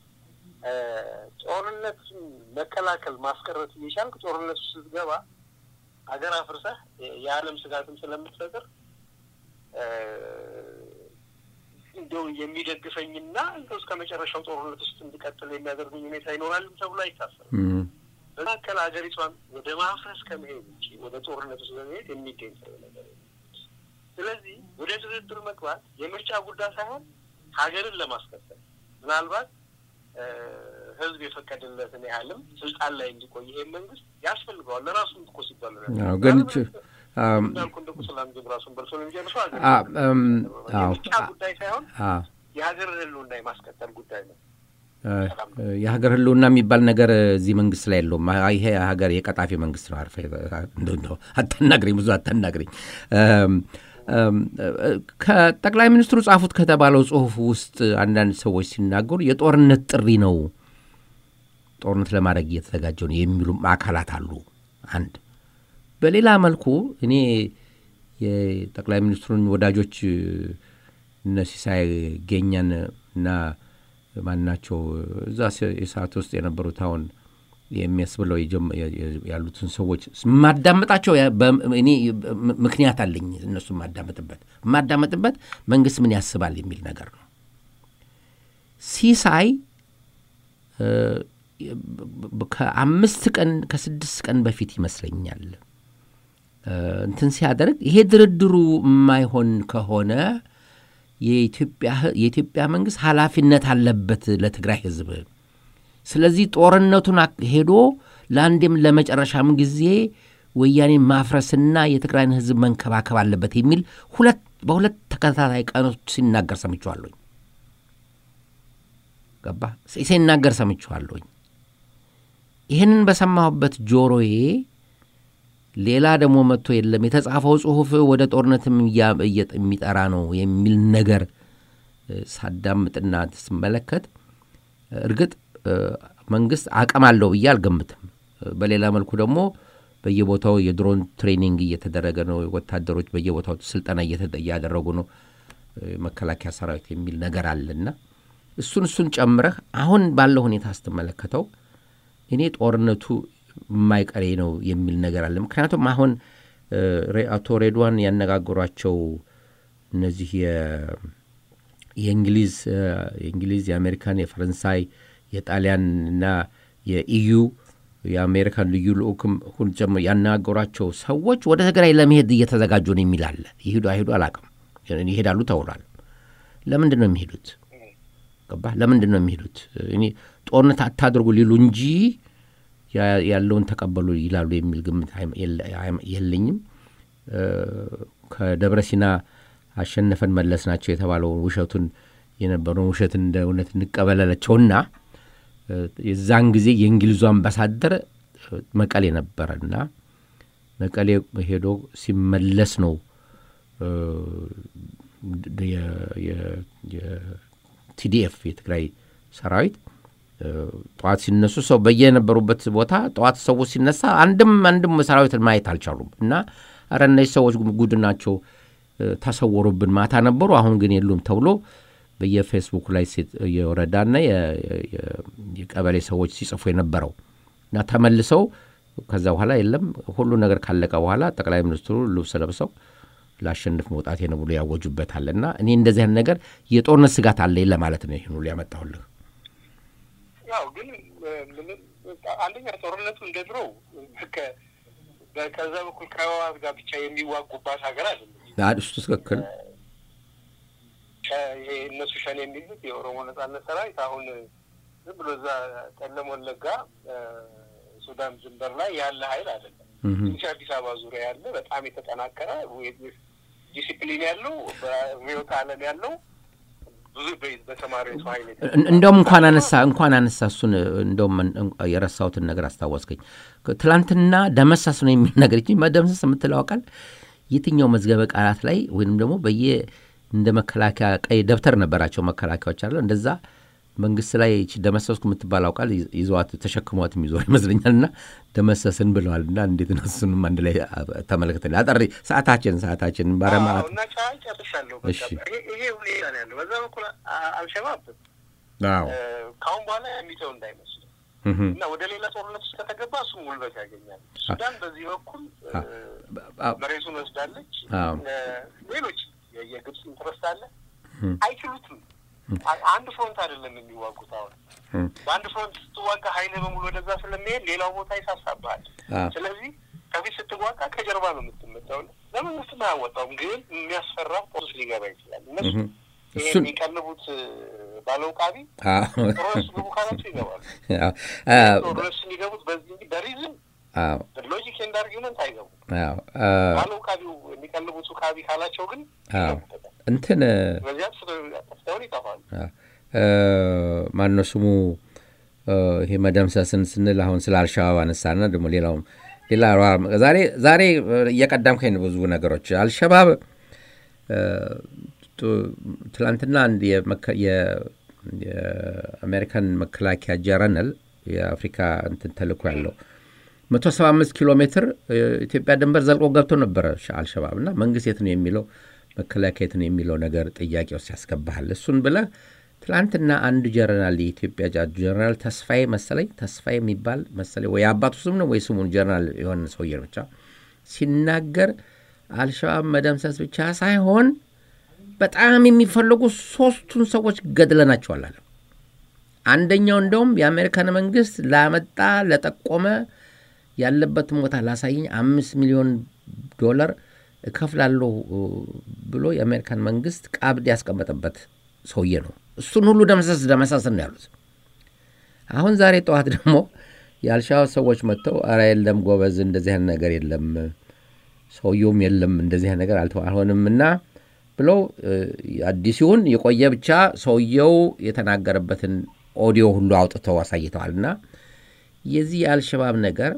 ጦርነት መከላከል ማስቀረት ይሻልክ ጦርነት ውስጥ ስትገባ ሀገር አፍርሰህ የዓለም ስጋትም ስለምትፈጥር እንደው የሚደግፈኝና እንደው እስከ መጨረሻው ጦርነት ውስጥ እንዲቀጥል የሚያደርጉኝ ሁኔታ ይኖራል ተብሎ አይታሰብም። በመከላ ሀገሪቷን ወደ ማፍረስ ከመሄድ ውጪ ወደ ጦርነት ውስጥ ለመሄድ የሚገኝ ነገር የለም። ስለዚህ ወደ ድርድር መግባት የምርጫ ጉዳይ ሳይሆን ሀገርን ለማስቀጠል ምናልባት ህዝብ የፈቀደለትን ያህልም ስልጣን ላይ እንዲቆይ ይሄ መንግስት ያስፈልገዋል ለራሱ እኮ ሲባል ነው። አዎ ግን አም እንደልኩ ሰላም ጅብራሱን በርሶ ነው የሚጀምረው ሀገር አዎ ጉዳይ ሳይሆን አዎ የሀገር ህልውና የማስቀጠል ጉዳይ ነው። የሀገር ህልውና የሚባል ነገር እዚህ መንግስት ላይ የለውም። ይሄ ሀገር የቀጣፊ መንግስት ነው። አርፈ እንደው አታናግረኝ ብዙ አታናግረኝ። ከጠቅላይ ሚኒስትሩ ጻፉት ከተባለው ጽሁፍ ውስጥ አንዳንድ ሰዎች ሲናገሩ የጦርነት ጥሪ ነው ጦርነት ለማድረግ እየተዘጋጀው ነው የሚሉ አካላት አሉ። አንድ በሌላ መልኩ እኔ የጠቅላይ ሚኒስትሩን ወዳጆች እነ ሲሳይ ገኛን እና ማናቸው እዛ የሰዓት ውስጥ የነበሩት አሁን የሚያስብለው ያሉትን ሰዎች ማዳመጣቸው እኔ ምክንያት አለኝ እነሱ ማዳመጥበት ማዳመጥበት መንግስት ምን ያስባል የሚል ነገር ነው። ሲሳይ ከአምስት ቀን ከስድስት ቀን በፊት ይመስለኛል እንትን ሲያደርግ ይሄ ድርድሩ የማይሆን ከሆነ የኢትዮጵያ የኢትዮጵያ መንግስት ኃላፊነት አለበት ለትግራይ ህዝብ። ስለዚህ ጦርነቱን ሄዶ ለአንዴም ለመጨረሻም ጊዜ ወያኔን ማፍረስና የትግራይን ህዝብ መንከባከብ አለበት የሚል ሁለት በሁለት ተከታታይ ቀኖች ሲናገር ሰምቻለሁ። ገባ ሲናገር ሰምቻለሁ። ይሄንን በሰማሁበት ጆሮዬ ሌላ ደግሞ መጥቶ የለም የተጻፈው ጽሁፍ ወደ ጦርነትም የሚጠራ ነው የሚል ነገር ሳዳምጥና ተመለከት እርግጥ መንግስት አቅም አለው ብዬ አልገምትም። በሌላ መልኩ ደግሞ በየቦታው የድሮን ትሬኒንግ እየተደረገ ነው። ወታደሮች በየቦታው ስልጠና እየተደረጉ ነው መከላከያ ሰራዊት የሚል ነገር አለና እሱን እሱን ጨምረህ አሁን ባለው ሁኔታ አስተመለከተው እኔ ጦርነቱ ማይቀሬ ነው የሚል ነገር አለ። ምክንያቱም አሁን አቶ ሬድዋን ያነጋገሯቸው እነዚህ የእንግሊዝ የእንግሊዝ የአሜሪካን የፈረንሳይ የጣሊያን እና የኢዩ የአሜሪካን ልዩ ልኡክም ሁሉ ጀምሮ ያነጋገሯቸው ሰዎች ወደ ትግራይ ለመሄድ እየተዘጋጁ ነው የሚል አለ። ይሄዱ አይሄዱ አላውቅም። ይሄዳሉ ተውሏል። ለምንድን ነው የሚሄዱት? ገባህ ለምንድን ነው የሚሄዱት እኔ ጦርነት አታድርጉ ሊሉ እንጂ ያለውን ተቀበሉ ይላሉ የሚል ግምት የለኝም ከደብረሲና አሸነፈን መለስናቸው የተባለው ውሸቱን የነበረው ውሸት እንደ እውነት እንቀበላላቸውና የዛን ጊዜ የእንግሊዙ አምባሳደር መቀሌ ነበርና መቀሌ ሄዶ ሲመለስ ነው የ የቲዲኤፍ የትግራይ ሰራዊት ጧት ሲነሱ ሰው በየነበሩበት ቦታ ጧት ሰው ሲነሳ አንድም አንድም ሰራዊት ማየት አልቻሉም እና አረ እነዚህ ሰዎች ጉድ ናቸው ተሰወሩብን ማታ ነበሩ አሁን ግን የሉም ተብሎ በየፌስቡክ ላይ የወረዳና የቀበሌ ሰዎች ሲጽፉ የነበረው እና ተመልሰው ከዛ በኋላ የለም ሁሉ ነገር ካለቀ በኋላ ጠቅላይ ሚኒስትሩ ልብስ ለብሰው ላሸንፍ መውጣት የነብሉ ያወጁበታልና እኔ እንደዚህ አይነት ነገር የጦርነት ስጋት አለ ለማለት ነው ይሄን ሁሉ ያመጣሁልህ ያው ግን አንደኛ ጦርነቱ እንደድሮ ከዛ በኩል ከዋጋ ጋር ብቻ የሚዋጉባት ሀገር አይደለም አዲስ ተስከከል ይሄ እነሱ ሸኔ የሚሉት የኦሮሞ ነጻነት ሰራዊት አሁን ዝም ብሎ እዛ ቀለም ወለጋ ሱዳን ድንበር ላይ ያለ ኃይል አይደለም እንጂ አዲስ አበባ ዙሪያ ያለ በጣም የተጠናከረ ዲሲፕሊን ያለው በሪዮት ዓለም ያለው ብዙ በተማሪዎች ኃይል እንደውም እንኳን አነሳ እንኳን አነሳ እሱን እንደውም የረሳሁትን ነገር አስታወስከኝ ትላንትና ደመሰስ ነው የሚል ነገር እንጂ መደምሰስ የምትለው ቃል የትኛው መዝገበ ቃላት ላይ ወይንም ደግሞ በየ እንደ መከላከያ ቀይ ደብተር ነበራቸው መከላከያዎች አይደል እንደዛ መንግስት ላይ እቺ ደመሰስኩ የምትባለው ቃል ይዟት ተሸክሟት የሚዞር ይመስለኛልና ደመሰስን ብለዋልና እንዴት ነው እሱንም አንድ ላይ ተመልክተን አጠሪ ሰዓታችን ሰዓታችን ባረማት እና ቻይ ጨርሻለሁ በቃ ይሄ ሁኔታ ነው ያለው በዛ በኩል አልሸባብ አዎ ካሁን በኋላ የሚተው እንዳይመስል እና ወደ ሌላ ጦርነት ውስጥ ከተገባ እሱ ሙልበት ያገኛል ሱዳን በዚህ በኩል መሬቱን ወስዳለች ሌሎች የግብጽ ኢንትረስት አለ አይችሉትም አንድ ፍሮንት አይደለም የሚዋጉት አሁን በአንድ ፍሮንት ስትዋጋ ኃይል በሙሉ ወደዛ ስለሚሄድ ሌላው ቦታ ይሳሳባል ስለዚህ ከፊት ስትዋጋ ከጀርባ ነው የምትመጣው ለምን ውስጥ ማያወጣውም ግን የሚያስፈራ ፖሊስ ሊገባ ይችላል እነሱ ይሄ የሚቀልቡት ባለውቃቢ ሮስ ጉቡካራቸው ይገባሉ አዎ ሮስ የሚገቡት በዚህ በሪዝን አዎ በሎጂክ ኤንድ አርጊውመንት አይገቡ አዎ ባለውቃቢው የሚቀልቡት ቃቢ ካላቸው ግን እንትን በዚያም ስለተስተውል ይጣፋል ማን ነው ስሙ ይሄ መደምሰስን ስንል አሁን ስለ አልሻባብ አነሳና ደግሞ ሌላው ሌላ ዛሬ ዛሬ እየቀዳምከኝ ብዙ ነገሮች አልሻባብ ትላንትና አንድ የአሜሪካን መከላከያ ጀነራል የአፍሪካ እንትን ተልኮ ያለው መቶ ሰባ አምስት ኪሎ ሜትር ኢትዮጵያ ድንበር ዘልቆ ገብቶ ነበር አልሻባብና መንግስት የት ነው የሚለው መከላከያ የት ነው የሚለው ነገር ጥያቄው ሲያስገባሃል እሱን ብለ ትላንትና አንድ ጀነራል የኢትዮጵያ ጀነራል ተስፋዬ መሰለኝ ተስፋዬ የሚባል መሰለኝ ወይ አባቱ ስም ነው ወይ ስሙን ጀነራል የሆነ ሰውዬ ብቻ ሲናገር አልሻባብ መደምሰስ ብቻ ሳይሆን በጣም የሚፈልጉ ሶስቱን ሰዎች ገድለናቸዋል አለ አንደኛው እንደውም የአሜሪካን መንግስት ላመጣ ለጠቆመ ያለበት ሞታ ላሳየኝ አምስት ሚሊዮን ዶላር እከፍላለሁ ብሎ የአሜሪካን መንግስት ቃብድ ያስቀመጠበት ሰውዬ ነው እሱን ሁሉ ደመሰስ ደመሰስ ነው ያሉት አሁን ዛሬ ጠዋት ደግሞ ያልሻው ሰዎች መጥተው አራ የለም ጎበዝ እንደዚህ አይነት ነገር የለም ሰውየውም የለም እንደዚህ አይነት ነገር አልተዋልሆንምና ብለው አዲሱን የቆየ ብቻ ሰውየው የተናገረበትን ኦዲዮ ሁሉ አውጥተው አሳይተዋልና የዚህ አልሻባብ ነገር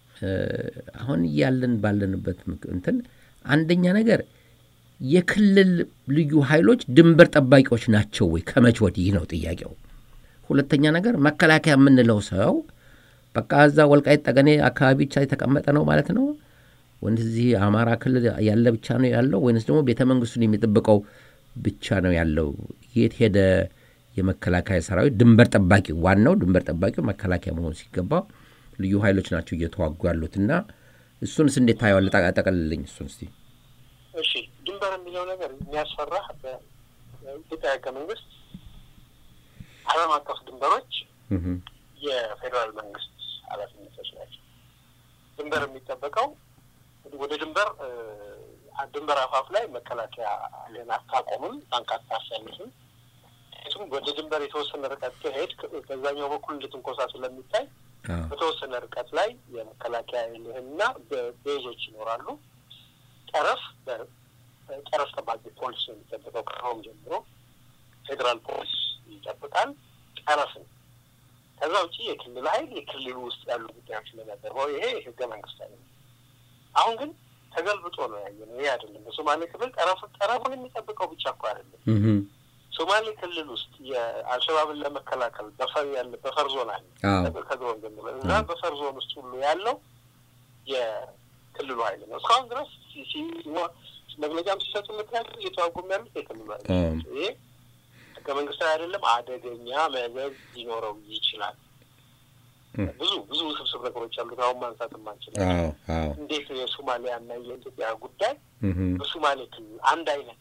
አሁን ያለን ባለንበት እንትን አንደኛ ነገር የክልል ልዩ ኃይሎች ድንበር ጠባቂዎች ናቸው ወይ ከመቼ ወዲህ ነው ጥያቄው ሁለተኛ ነገር መከላከያ የምንለው ሰው በቃ እዛ ወልቃይት ጠገኔ አካባቢ ብቻ የተቀመጠ ነው ማለት ነው ወንዚህ አማራ ክልል ያለ ብቻ ነው ያለው ወይንስ ደግሞ ቤተ መንግስቱን የሚጠብቀው ብቻ ነው ያለው የት ሄደ የመከላከያ ሰራዊት ድንበር ጠባቂ ዋናው ድንበር ጠባቂው መከላከያ መሆን ሲገባ ልዩ ኃይሎች ናቸው እየተዋጉ ያሉትና እሱንስ እንዴት ታየዋለህ ጠቀልልኝ እሱን እስቲ እሺ ድንበር የሚለው ነገር የሚያስፈራ በኢትዮጵያ መንግስት ዓለም አቀፍ ድንበሮች የፌደራል መንግስት ኃላፊነቶች ናቸው ድንበር የሚጠበቀው ወደ ድንበር ድንበር አፋፍ ላይ መከላከያ ለናታቆምን አንካታሰልስም ምክንያቱም ወደ ድንበር የተወሰነ ርቀት ከሄድ ከዛኛው በኩል እንድትንኮሳ ስለሚታይ በተወሰነ ርቀት ላይ የመከላከያ ኃይልና ቤዞች ይኖራሉ። ጠረፍ ጠረፍ ጠባቂ ፖሊስ የሚጠብቀው ከሮም ጀምሮ ፌደራል ፖሊስ ይጠብቃል ጠረፍን። ከዛ ውጪ የክልል ኃይል የክልሉ ውስጥ ያሉ ጉዳዮች ለማደርገው ይሄ ህገ መንግስታዊ ነው። አሁን ግን ተገልብጦ ነው ያየነው። ይሄ አይደለም በሶማሌ ክልል ጠረፍ ጠረፉን የሚጠብቀው ብቻ እኮ አይደለም። ሶማሌ ክልል ውስጥ የአልሸባብን ለመከላከል በፈር ያለ በፈር ዞን አለ። ከዶን ጀምሮ እዛ በፈር ዞን ውስጥ ሁሉ ያለው የክልሉ ኃይል ነው። እስካሁን ድረስ ሲሲ መግለጫም ሲሰጡ ምክንያት እየተዋጉም ያሉት የክልሉ ኃይል ነው። ይሄ ህገ መንግስታዊ አይደለም፣ አደገኛ መዘዝ ሊኖረው ይችላል። ብዙ ብዙ ስብስብ ነገሮች አሉት አሁን ማንሳት የማንችለው። አዎ አዎ እንዴት የሶማሊያ እና የኢትዮጵያ ጉዳይ በሶማሌ ክልል አንድ አይነት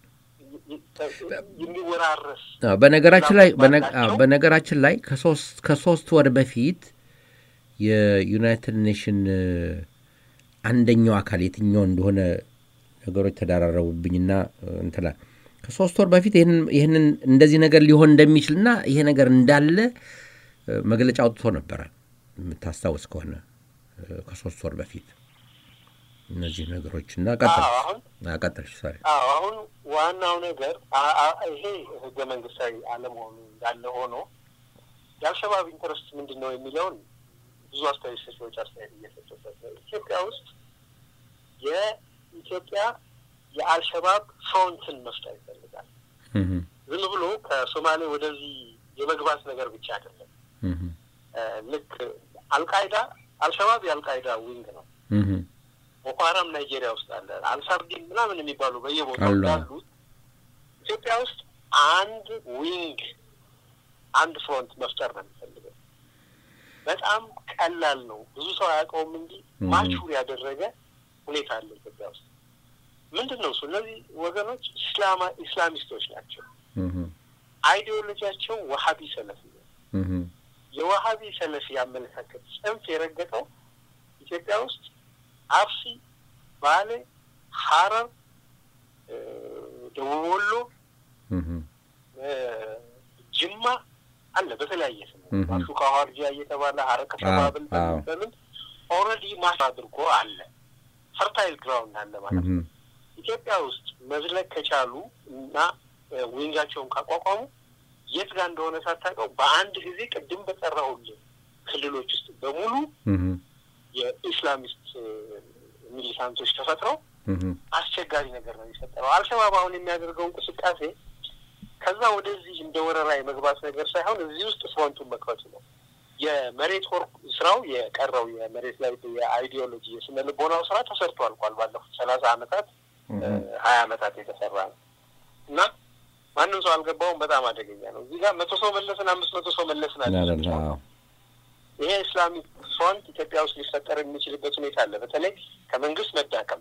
የሚወራረስ በነገራችን ላይ በነገራችን ላይ ከሶስት ከሶስት ወር በፊት የዩናይትድ ኔሽን አንደኛው አካል የትኛው እንደሆነ ነገሮች ተዳራረቡብኝና እንተላ ከሶስት ወር በፊት ይሄን ይሄንን እንደዚህ ነገር ሊሆን እንደሚችልና ይሄ ነገር እንዳለ መግለጫ አውጥቶ ነበር የምታስታውስ ከሆነ ከሶስት ወር በፊት እነዚህ ነገሮችና ቀጥታ አቀጥልሽ ሳሪ አዎ አሁን ዋናው ነገር ይሄ ህገ መንግስታዊ አለመሆኑ እንዳለ ሆኖ የአልሸባብ ኢንተረስት ምንድነው የሚለውን ብዙ አስተያየት ሰጪዎች አስተያየት እየሰጡበት ኢትዮጵያ ውስጥ የኢትዮጵያ የአልሸባብ ፍሮንትን መፍጠር ይፈልጋል። ዝም ብሎ ከሶማሌ ወደዚህ የመግባት ነገር ብቻ አይደለም። ልክ አልቃይዳ አልሸባብ የአልቃይዳ ዊንግ ነው። ቦኮ ሃራም ናይጄሪያ ውስጥ አለ። አልሳርዲን ምናምን የሚባሉ በየቦታው ያሉ ኢትዮጵያ ውስጥ አንድ ዊንግ አንድ ፍሮንት መፍጠር ነው የሚፈልገው። በጣም ቀላል ነው። ብዙ ሰው ያውቀውም እንጂ ማቹር ያደረገ ሁኔታ አለ ኢትዮጵያ ውስጥ። ምንድነው እሱ? እነዚህ ወገኖች እስላማ ኢስላሚስቶች ናቸው። አይዲዮሎጂያቸው ወሃቢ ሰለፊ ነው። የወሃቢ ሰለፊ አመለካከት ጽንፍ የረገጠው ኢትዮጵያ ውስጥ አርሲ፣ ባሌ፣ ሐረር፣ ደቡብ ወሎ፣ ጅማ አለ በተለያየ ስም አሹካ ሀርጃ እየተባለ ሐረር ከተባበል በምን ኦልሬዲ ማስ አድርጎ አለ። ፈርታይል ግራውንድ አለ ማለት ነው። ኢትዮጵያ ውስጥ መዝለቅ ከቻሉ እና ዊንጋቸውን ካቋቋሙ የት ጋር እንደሆነ ሳታውቀው በአንድ ጊዜ ቅድም በጠራሁልህ ክልሎች ውስጥ በሙሉ የኢስላሚስት ሚሊሻንቶች ተፈጥረው አስቸጋሪ ነገር ነው የሚፈጠረው። አልሸባብ አሁን የሚያደርገው እንቅስቃሴ ከዛ ወደዚህ እንደ ወረራ የመግባት ነገር ሳይሆን እዚህ ውስጥ ፍሮንቱን መክፈቱ ነው። የመሬት ወርክ ስራው የቀረው የመሬት ላይ የአይዲዮሎጂ የስነ ልቦናው ስራ ተሰርቶ አልቋል። ባለፉት ሰላሳ አመታት ሀያ አመታት የተሰራ ነው እና ማንም ሰው አልገባውም። በጣም አደገኛ ነው። እዚህ ጋር መቶ ሰው መለስን አምስት መቶ ሰው መለስን አለ። ይሄ እስላሚክ ፍሮንት ኢትዮጵያ ውስጥ ሊፈጠር የሚችልበት ሁኔታ አለ። በተለይ ከመንግስት መዳከም፣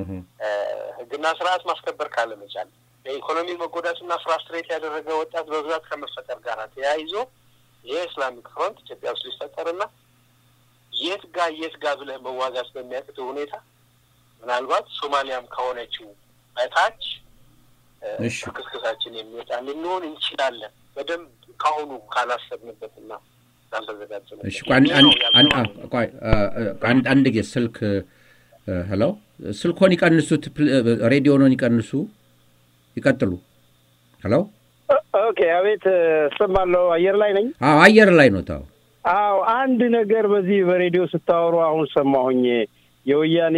ህግና ስርዓት ማስከበር ካለመቻል፣ የኢኮኖሚ መጎዳትና ፍራስትሬት ያደረገ ወጣት በብዛት ከመፈጠር ጋር ተያይዞ ይሄ እስላሚክ ፍሮንት ኢትዮጵያ ውስጥ ሊፈጠርና የት ጋር የት ጋር ብለህ መዋጋት በሚያቅተው ሁኔታ ምናልባት ሶማሊያም ከሆነችው በታች እሺ ክስክሳችን የሚወጣ ልንሆን እንችላለን በደንብ ካሁኑ ካላሰብንበትና ካላዘጋጀን። እሺ አንድ አንድ አንድ አንድ ጊዜ ስልክ ሄሎ ስልኮን ይቀንሱት፣ ሬዲዮውን ይቀንሱ፣ ይቀጥሉ። ሄሎ ኦኬ አቤት ሰማለው። አየር ላይ ነኝ። አዎ አየር ላይ ነው። ታው አዎ አንድ ነገር በዚህ በሬዲዮ ስታወሩ አሁን ሰማሁኝ። የወያኔ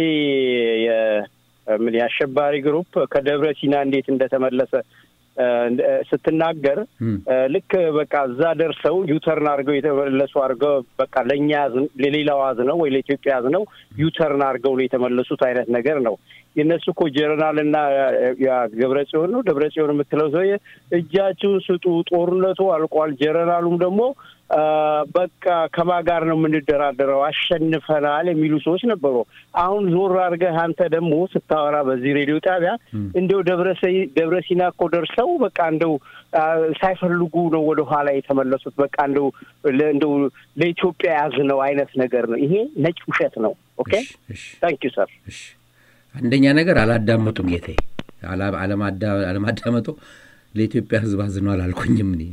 ምን ያሸባሪ ግሩፕ ከደብረ ሲና እንዴት እንደተመለሰ ስትናገር ልክ በቃ እዛ ደርሰው ዩተርን አድርገው የተመለሱ አድርገው በቃ ለኛ ለሌላው አዝ ነው ወይ ለኢትዮጵያ አዝ ነው ዩተርን አድርገው ነው የተመለሱት አይነት ነገር ነው። የነሱ እኮ ጀነራልና ያ ገብረጽዮን ነው ደብረጽዮን የምትለው ሰው እጃችሁን ስጡ ጦርነቱ አልቋል፣ ጀነራሉም ደግሞ በቃ ከማጋር ነው የምንደራደረው አሸንፈናል የሚሉ ሰዎች ነበሩ። አሁን ዞር አድርገህ አንተ ደግሞ ስታወራ በዚህ ሬዲዮ ጣቢያ እንደው ደብረሰይ ደብረሲና እኮ ደርሰው በቃ እንደው ሳይፈልጉ ነው ወደ ኋላ የተመለሱት። በቃ እንደው እንደው ለኢትዮጵያ ያዝ ነው አይነት ነገር ነው። ይሄ ነጭ ውሸት ነው። ኦኬ ታንክ ዩ ሰር። አንደኛ ነገር አላዳመጡም ጌታዬ፣ አላ አለማዳ አለማዳመጡ ለኢትዮጵያ ህዝብ አዝኗል አልኩኝም እኔ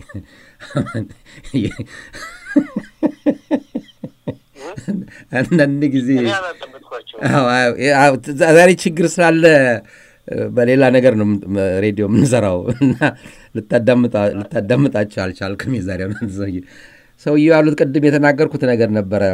አንዳንድ ጊዜ አዎ ዛሬ ችግር ስላለ በሌላ ነገር ነው ሬዲዮ ምንሰራው እና ልታዳምጣ ልታዳምጣቸው አልቻልኩም የዛሬው ነው ሰውዬው ያሉት ቅድም የተናገርኩት ነገር ነበረ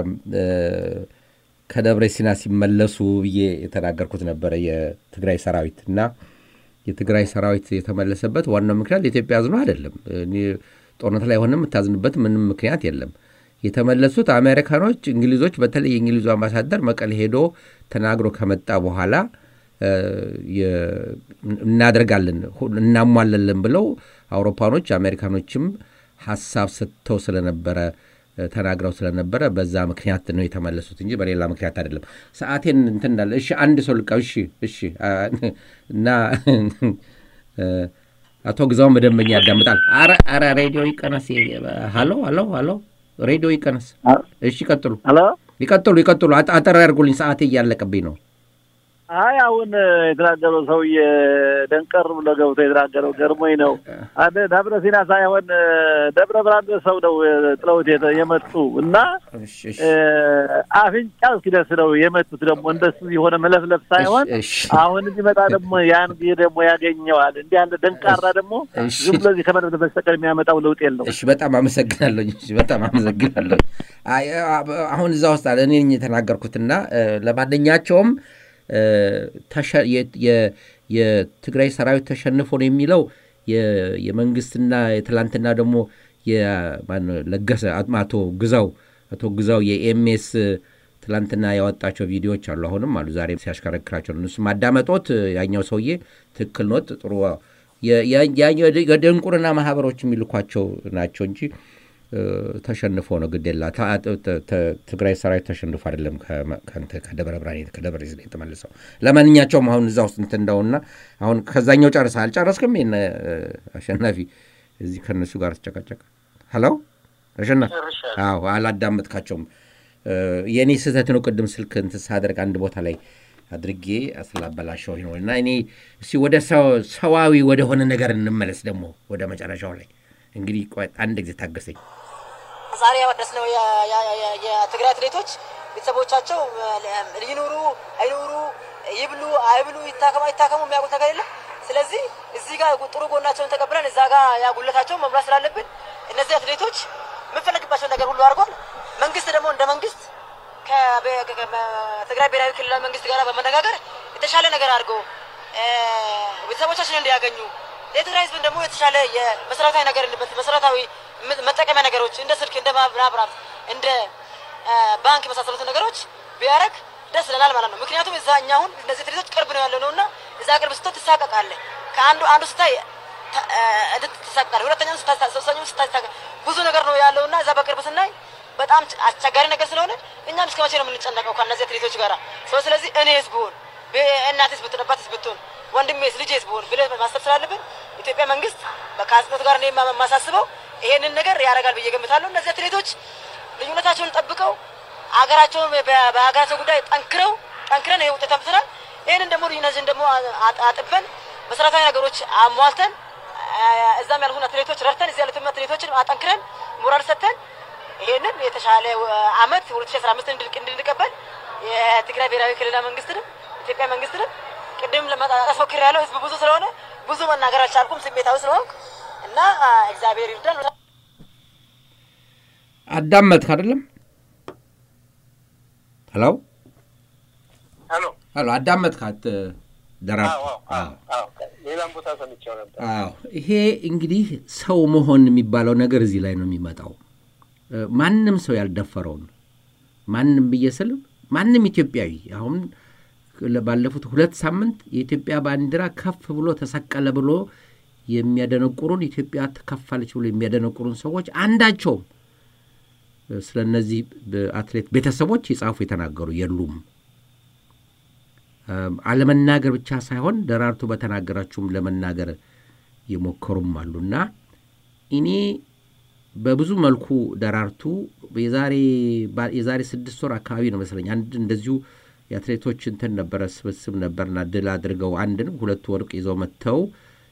ከደብረ ሲና ሲመለሱ ብዬ የተናገርኩት ነበረ የትግራይ ሰራዊት እና የትግራይ ሰራዊት የተመለሰበት ዋናው ምክንያት ለኢትዮጵያ አዝኖ አይደለም እኔ ጦርነት ላይ ሆነም ተዛዝንበት ምንም ምክንያት የለም የተመለሱት አሜሪካኖች እንግሊዞች በተለይ የእንግሊዙ አምባሳደር መቀሌ ሄዶ ተናግሮ ከመጣ በኋላ እናደርጋለን እናሟላለን ብለው አውሮፓኖች አሜሪካኖችም ሐሳብ ሰጥተው ስለነበረ ተናግረው ስለነበረ በዛ ምክንያት ነው የተመለሱት እንጂ በሌላ ምክንያት አይደለም ሰዓቴን እንትናል እሺ አንድ ሰው ልቀው እሺ እሺ እና አቶ ግዛው መደመኛ ያዳምጣል አረ አረ ሬዲዮ ይቀነስ ሃሎ ሃሎ ሃሎ ሬዲዮ ይቀነስ እሺ ቀጥሉ ሃሎ ይቀጥሉ ይቀጥሉ አጠር ያርጉልኝ ሰዓቴ እያለቀብኝ ነው አይ አሁን የተናገረው ሰውዬ ደንቀር ብሎ ገብቶ የተናገረው ገርሞኝ ነው አደ ደብረ ሲና ሳይሆን ደብረ ብርሃን ሰው ነው ጥለውት የመጡ እና አፍንጫው እስኪደርስ ነው የመጡት ደግሞ እንደሱ የሆነ መለፍለፍ ሳይሆን አሁን ቢመጣ ደግሞ ያን ደግሞ ያገኘዋል እንዴ ያለ ደንቃራ ደግሞ ዝም ብሎ ከመረደ በስተቀር የሚያመጣው ለውጥ የለውም እሺ በጣም አመሰግናለሁ እሺ በጣም አመሰግናለሁ አሁን እዛው ውስጥ አለ እኔ የተናገርኩትና ለማንኛቸውም የትግራይ ሰራዊት ተሸንፎ ነው የሚለው የመንግስትና የትላንትና ደግሞ የማን ለገሰ አቶ ግዛው አቶ ግዛው የኤምኤስ ትላንትና ያወጣቸው ቪዲዮዎች አሉ አሁንም አሉ ዛሬ ሲያሽከረክራቸው እነሱ ማዳመጦት ያኛው ሰውዬ ትክክል ነው ጥሩ ያኛው የደንቁርና ማህበሮች የሚልኳቸው ናቸው እንጂ ተሸንፎ ነው ግዴላ ትግራይ ሰራዊት ተሸንፎ አይደለም ከንተ ከደብረ ብርሃን ከደብረ ሲና የተመለሰው ለማንኛቸውም አሁን እዛው እንት እንደውና አሁን ከዛኛው ጨርሰሃል አልጨረስክም እነ አሸናፊ እዚህ ከነሱ ጋር ተጨቃጨቀ ሄሎ አሸናፊ አዎ አላዳመጥካቸውም የኔ ስህተት ነው ቅድም ስልክ እንትን ሳደርግ አንድ ቦታ ላይ አድርጌ አስላበላሽው ነውና እኔ እሺ ወደ ሰዋዊ ወደ ሆነ ነገር እንመለስ ደግሞ ወደ መጨረሻው ላይ እንግዲህ አንድ ጊዜ ታገሰኝ ዛሬ ያወደስነው የትግራይ አትሌቶች ቤተሰቦቻቸው ሊኖሩ አይኖሩ ይብሉ አይብሉ ይታከሙ አይታከሙ የሚያውቁት ነገር የለም ስለዚህ እዚህ ጋር ጥሩ ጎናቸውን ተቀብለን እዛ ጋር ያጉለታቸው መብራት ስላለብን እነዚህ አትሌቶች የምንፈልግባቸው ነገር ሁሉ አድርጓል መንግስት ደግሞ እንደ መንግስት ከትግራይ ብሔራዊ ክልላዊ መንግስት ጋር በመነጋገር የተሻለ ነገር አድርጎ ቤተሰቦቻችንን እንዲያገኙ የትግራይ ህዝብ ደግሞ የተሻለ የመሰረታዊ ነገር እንደበት መሰረታዊ መጠቀሚያ ነገሮች እንደ ስልክ እንደ ማብራት እንደ ባንክ መሳሰሉት ነገሮች ቢያረግ ደስ ይላል ማለት ነው ምክንያቱም እዛኛውን እነዚህ ትሪቶች ቅርብ ነው ያለው ነውና እዛ ቅርብ ስትት ተሳቀቃለ ከአንዱ አንዱ ስታይ ተሳቀቃለ ሁለተኛው ስታይ ሶስተኛው ስታይ ብዙ ነገር ነው ያለውና እዛ በቅርብ ስናይ በጣም አስቸጋሪ ነገር ስለሆነ እኛም እስከመቼ ነው የምንጨነቀው ከነዚህ ትሪቶች ጋራ ስለዚህ እኔ ህዝቡን በእናትስ ብትነባት ብትሆን ወንድሜስ ልጄስ ቢሆን ብለ ማስተር ስላለብን ኢትዮጵያ መንግስት በካስነት ጋር ነው ማሳስበው ይሄንን ነገር ያረጋል ብዬ ገምታለሁ እነዚህ አትሌቶች ልዩነታቸውን ጠብቀው አገራቸውን በአገራቸው ጉዳይ ጠንክረው ጠንክረን ይሄ ውጤት አምጥተናል ይሄንን ደግሞ ልዩነትን ደግሞ አጥበን መሰረታዊ ነገሮች አሟልተን እዛም ያሉት አትሌቶች ረድተን እዚህ ያሉት አትሌቶችን አጠንክረን ሞራል ሰጥተን ይሄንን የተሻለ አመት ሁለት ሺህ አስራ አምስት እንድንቀበል የትግራይ ብሔራዊ ክልላዊ መንግስትን ኢትዮጵያ መንግስትን ቅድም ለማጣጣፍ ሞክር ያለው ህዝብ ብዙ ስለሆነ ብዙ መናገር አልቻልኩም ስሜታው ስለሆንኩ እና እግዚአብሔር ይርዳን አዳመጥክ አይደለም ሄሎ ሄሎ ሄሎ አዳመጥካት ደራ አዎ አዎ ሌላም ቦታ ሰምቻለሁ ነበር አዎ ይሄ እንግዲህ ሰው መሆን የሚባለው ነገር እዚህ ላይ ነው የሚመጣው ማንንም ሰው ያልደፈረው ማንንም በየሰል ማንንም ኢትዮጵያዊ አሁን ባለፉት ሁለት ሳምንት የኢትዮጵያ ባንዲራ ከፍ ብሎ ተሰቀለ ብሎ የሚያደነቁሩን ኢትዮጵያ ተከፋለች ብሎ የሚያደነቁሩን ሰዎች አንዳቸው ስለነዚህ አትሌት ቤተሰቦች ይጻፉ የተናገሩ የሉም አለመናገር ብቻ ሳይሆን ደራርቱ በተናገራችሁም ለመናገር የሞከሩም አሉና እኔ በብዙ መልኩ ደራርቱ የዛሬ የዛሬ ስድስት ወር አካባቢ ነው መሰለኝ አንድ እንደዚሁ የአትሌቶች እንትን ነበር ስብስብ ነበርና ድል አድርገው አንድ ነው ሁለት ወርቅ ይዘው መተው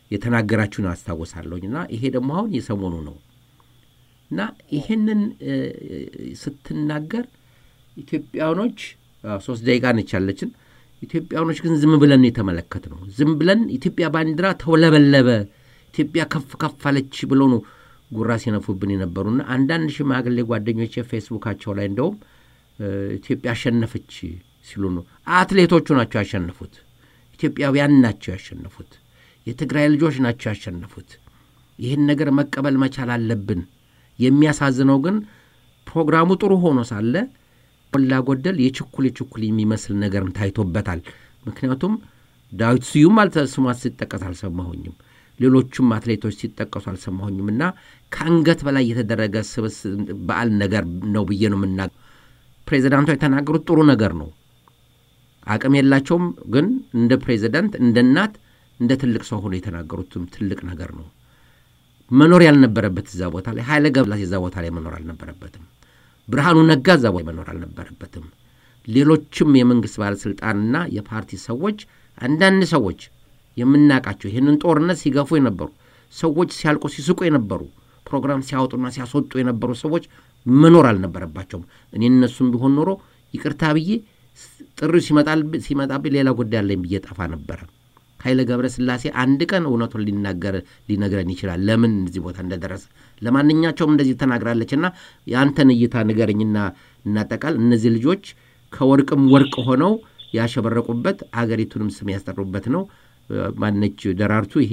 የተናገራችሁን አስታውሳለሁና ይሄ ደግሞ አሁን የሰሞኑ ነው እና ይሄንን ስትናገር ኢትዮጵያኖች ሶስት ደቂቃ ነች ያለችን ኢትዮጵያኖች ግን ዝም ብለን የተመለከትነው ዝም ብለን ኢትዮጵያ ባንዲራ ተወለበለበ ኢትዮጵያ ከፍ ከፍ አለች ብሎ ነው ጉራ ሲነፉብን የነበሩና አንዳንድ ሽማግሌ ጓደኞቼ ፌስቡካቸው ላይ እንደው ኢትዮጵያ አሸነፈች ሲሉ ነው አትሌቶቹ ናቸው ያሸነፉት ኢትዮጵያውያን ናቸው ያሸነፉት የትግራይ ልጆች ናቸው ያሸነፉት ይሄን ነገር መቀበል መቻል አለብን የሚያሳዝነው ግን ፕሮግራሙ ጥሩ ሆኖ ሳለ ወላ ጎደል የችኩል የችኩል የሚመስል ነገርም ታይቶበታል ምክንያቱም ዳዊት ስዩም አልተስማት ሲጠቀስ አልሰማሁኝም ሌሎችም አትሌቶች ሲጠቀሱ አልሰማሁኝምና ካንገት በላይ የተደረገ ስብስ በአል ነገር ነው ብዬ ነው ምና ፕሬዝዳንቱ የተናገሩት ጥሩ ነገር ነው አቅም የላቸውም ግን እንደ ፕሬዝዳንት እንደ እናት እንደ ትልቅ ሰው ሆኖ የተናገሩትም ትልቅ ነገር ነው መኖር ያልነበረበት እዛ ቦታ ላይ ኃይለ ገብረስላሴ እዛ ቦታ ላይ መኖር አልነበረበትም ብርሃኑ ነጋ እዛ ቦታ መኖር አልነበረበትም ሌሎችም የመንግስት ባለስልጣንና የፓርቲ ሰዎች አንዳንድ ሰዎች የምናቃቸው ይሄንን ጦርነት ሲገፉ የነበሩ ሰዎች ሲያልቁ ሲስቁ የነበሩ ፕሮግራም ሲያወጡና ሲያስወጡ የነበሩ ሰዎች መኖር አልነበረባቸውም እኔ እነሱም ቢሆን ኖሮ ይቅርታ ብዬ ጥሩ ሲመጣል ሲመጣብኝ ሌላ ጉዳይ አለኝ ብዬ ጠፋ ነበር ኃይለ ገብረስላሴ አንድ ቀን እውነቱን ሊናገር ሊነግረን ይችላል ለምን እዚህ ቦታ እንደደረሰ ለማንኛቸውም እንደዚህ ተናግራለችና ያንተን እይታ ንገረኝና እናጠቃል እነዚህ ልጆች ከወርቅም ወርቅ ሆነው ያሸበረቁበት አገሪቱንም ስም ያስጠሩበት ነው ማንነች ደራርቱ ይሄ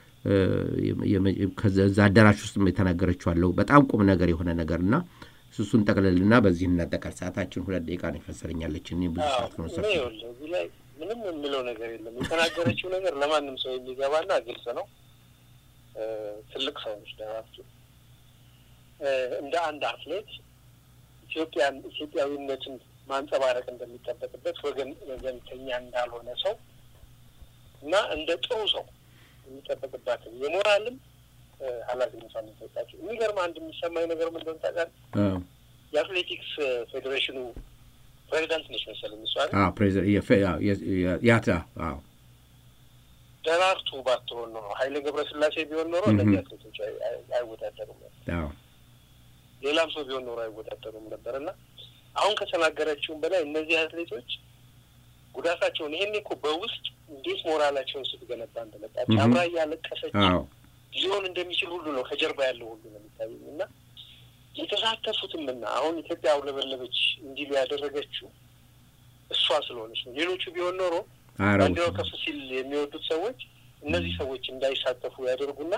ከዛ አዳራሽ ውስጥ የተናገረችው አለው በጣም ቁም ነገር የሆነ ነገርና እሱን ተቀለልና በዚህ እናጠቃል ሰዓታችን ሁለት ደቂቃ ነው ፈሰረኛለች እኔ ብዙ ሰዓት ነው ሰዓት እዚህ ላይ ምንም የሚለው ነገር የለም የተናገረችው ነገር ለማንም ሰው የሚገባና ግልጽ ነው ትልቅ ሰው ነች ደራርቱ እንደ አንድ አትሌት ኢትዮጵያን ኢትዮጵያዊነትን ማንጸባረቅ እንደሚጠበቅበት ወገን ወገንተኛ እንዳልሆነ ሰው እና እንደ ጥሩ ሰው የሚጠበቅባት የሞራልም ኃላፊነቷን ተሰጣቸው የሚገርም አንድ የሚሰማኝ ነገር ምን እንደሆነ ታውቃለህ የአትሌቲክስ ፌዴሬሽኑ ፕሬዝዳንት ነች መሰለኝ እሷ አዎ ፕሬዝዳንት ያታ አዎ ደራርቱ ባትሆን ነው ኃይለ ገብረስላሴ ቢሆን ኖሮ እንደዚህ አትሌቶች አይወዳደሩም አዎ ሌላም ሰው ቢሆን ኖሮ አይወዳደሩም ነበርና አሁን ከተናገረችው በላይ እነዚህ አትሌቶች ጉዳታቸውን ይሄን እኮ በውስጥ እንዴት ሞራላቸውን ስትገነባ እንደመጣች አብራ ያለቀሰች ሊሆን እንደሚችል ሁሉ ነው ከጀርባ ያለው ሁሉ ነው የሚታየውና የተሳተፉትምና አሁን ኢትዮጵያ አውለበለበች እንዲሉ ያደረገችው እሷ ስለሆነች ነው ሌሎቹ ቢሆን ኖሮ አንዴው ከፍሲል የሚወዱት ሰዎች እነዚህ ሰዎች እንዳይሳተፉ ያደርጉና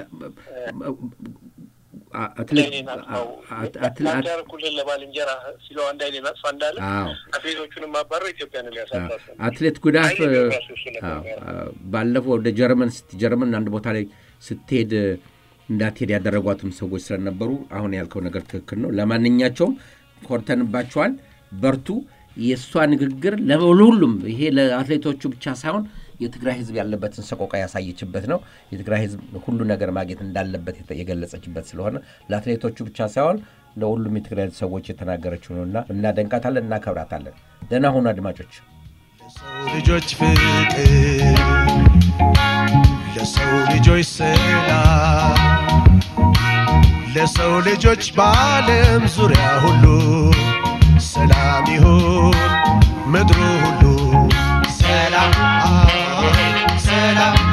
አትሌት አትሌት አትሌት ለባልንጀራ ሲለው አንድ አይኔ ማጥፋ እንዳለ አትሌቶቹንም ማባረው ኢትዮጵያን ሊያሳጣው አትሌት ጉዳፍ ባለፈው ወደ ጀርመን ጀርመን አንድ ቦታ ላይ ስትሄድ እንዳትሄድ ያደረጓትም ሰዎች ስለነበሩ አሁን ያልከው ነገር ትክክል ነው ለማንኛቸውም ኮርተንባቸዋል በርቱ የሷ ንግግር ለሁሉም ይሄ ለአትሌቶቹ ብቻ ሳይሆን የትግራይ ህዝብ ያለበትን ሰቆቃ ያሳየችበት ነው የትግራይ ህዝብ ሁሉ ነገር ማግኘት እንዳለበት የገለጸችበት ስለሆነ ለአትሌቶቹ ብቻ ሳይሆን ለሁሉም የትግራይ ሰዎች የተናገረችው ነውና እናደንቃታለን እናከብራታለን ደህና ሁኑ አድማጮች ለሰው ልጆች ፍቅር ለሰው ልጆች ሰላም ለሰው ልጆች በዓለም ዙሪያ ሁሉ ሰላም ይሁን ምድሩ ሁሉ ሰላም ሰላም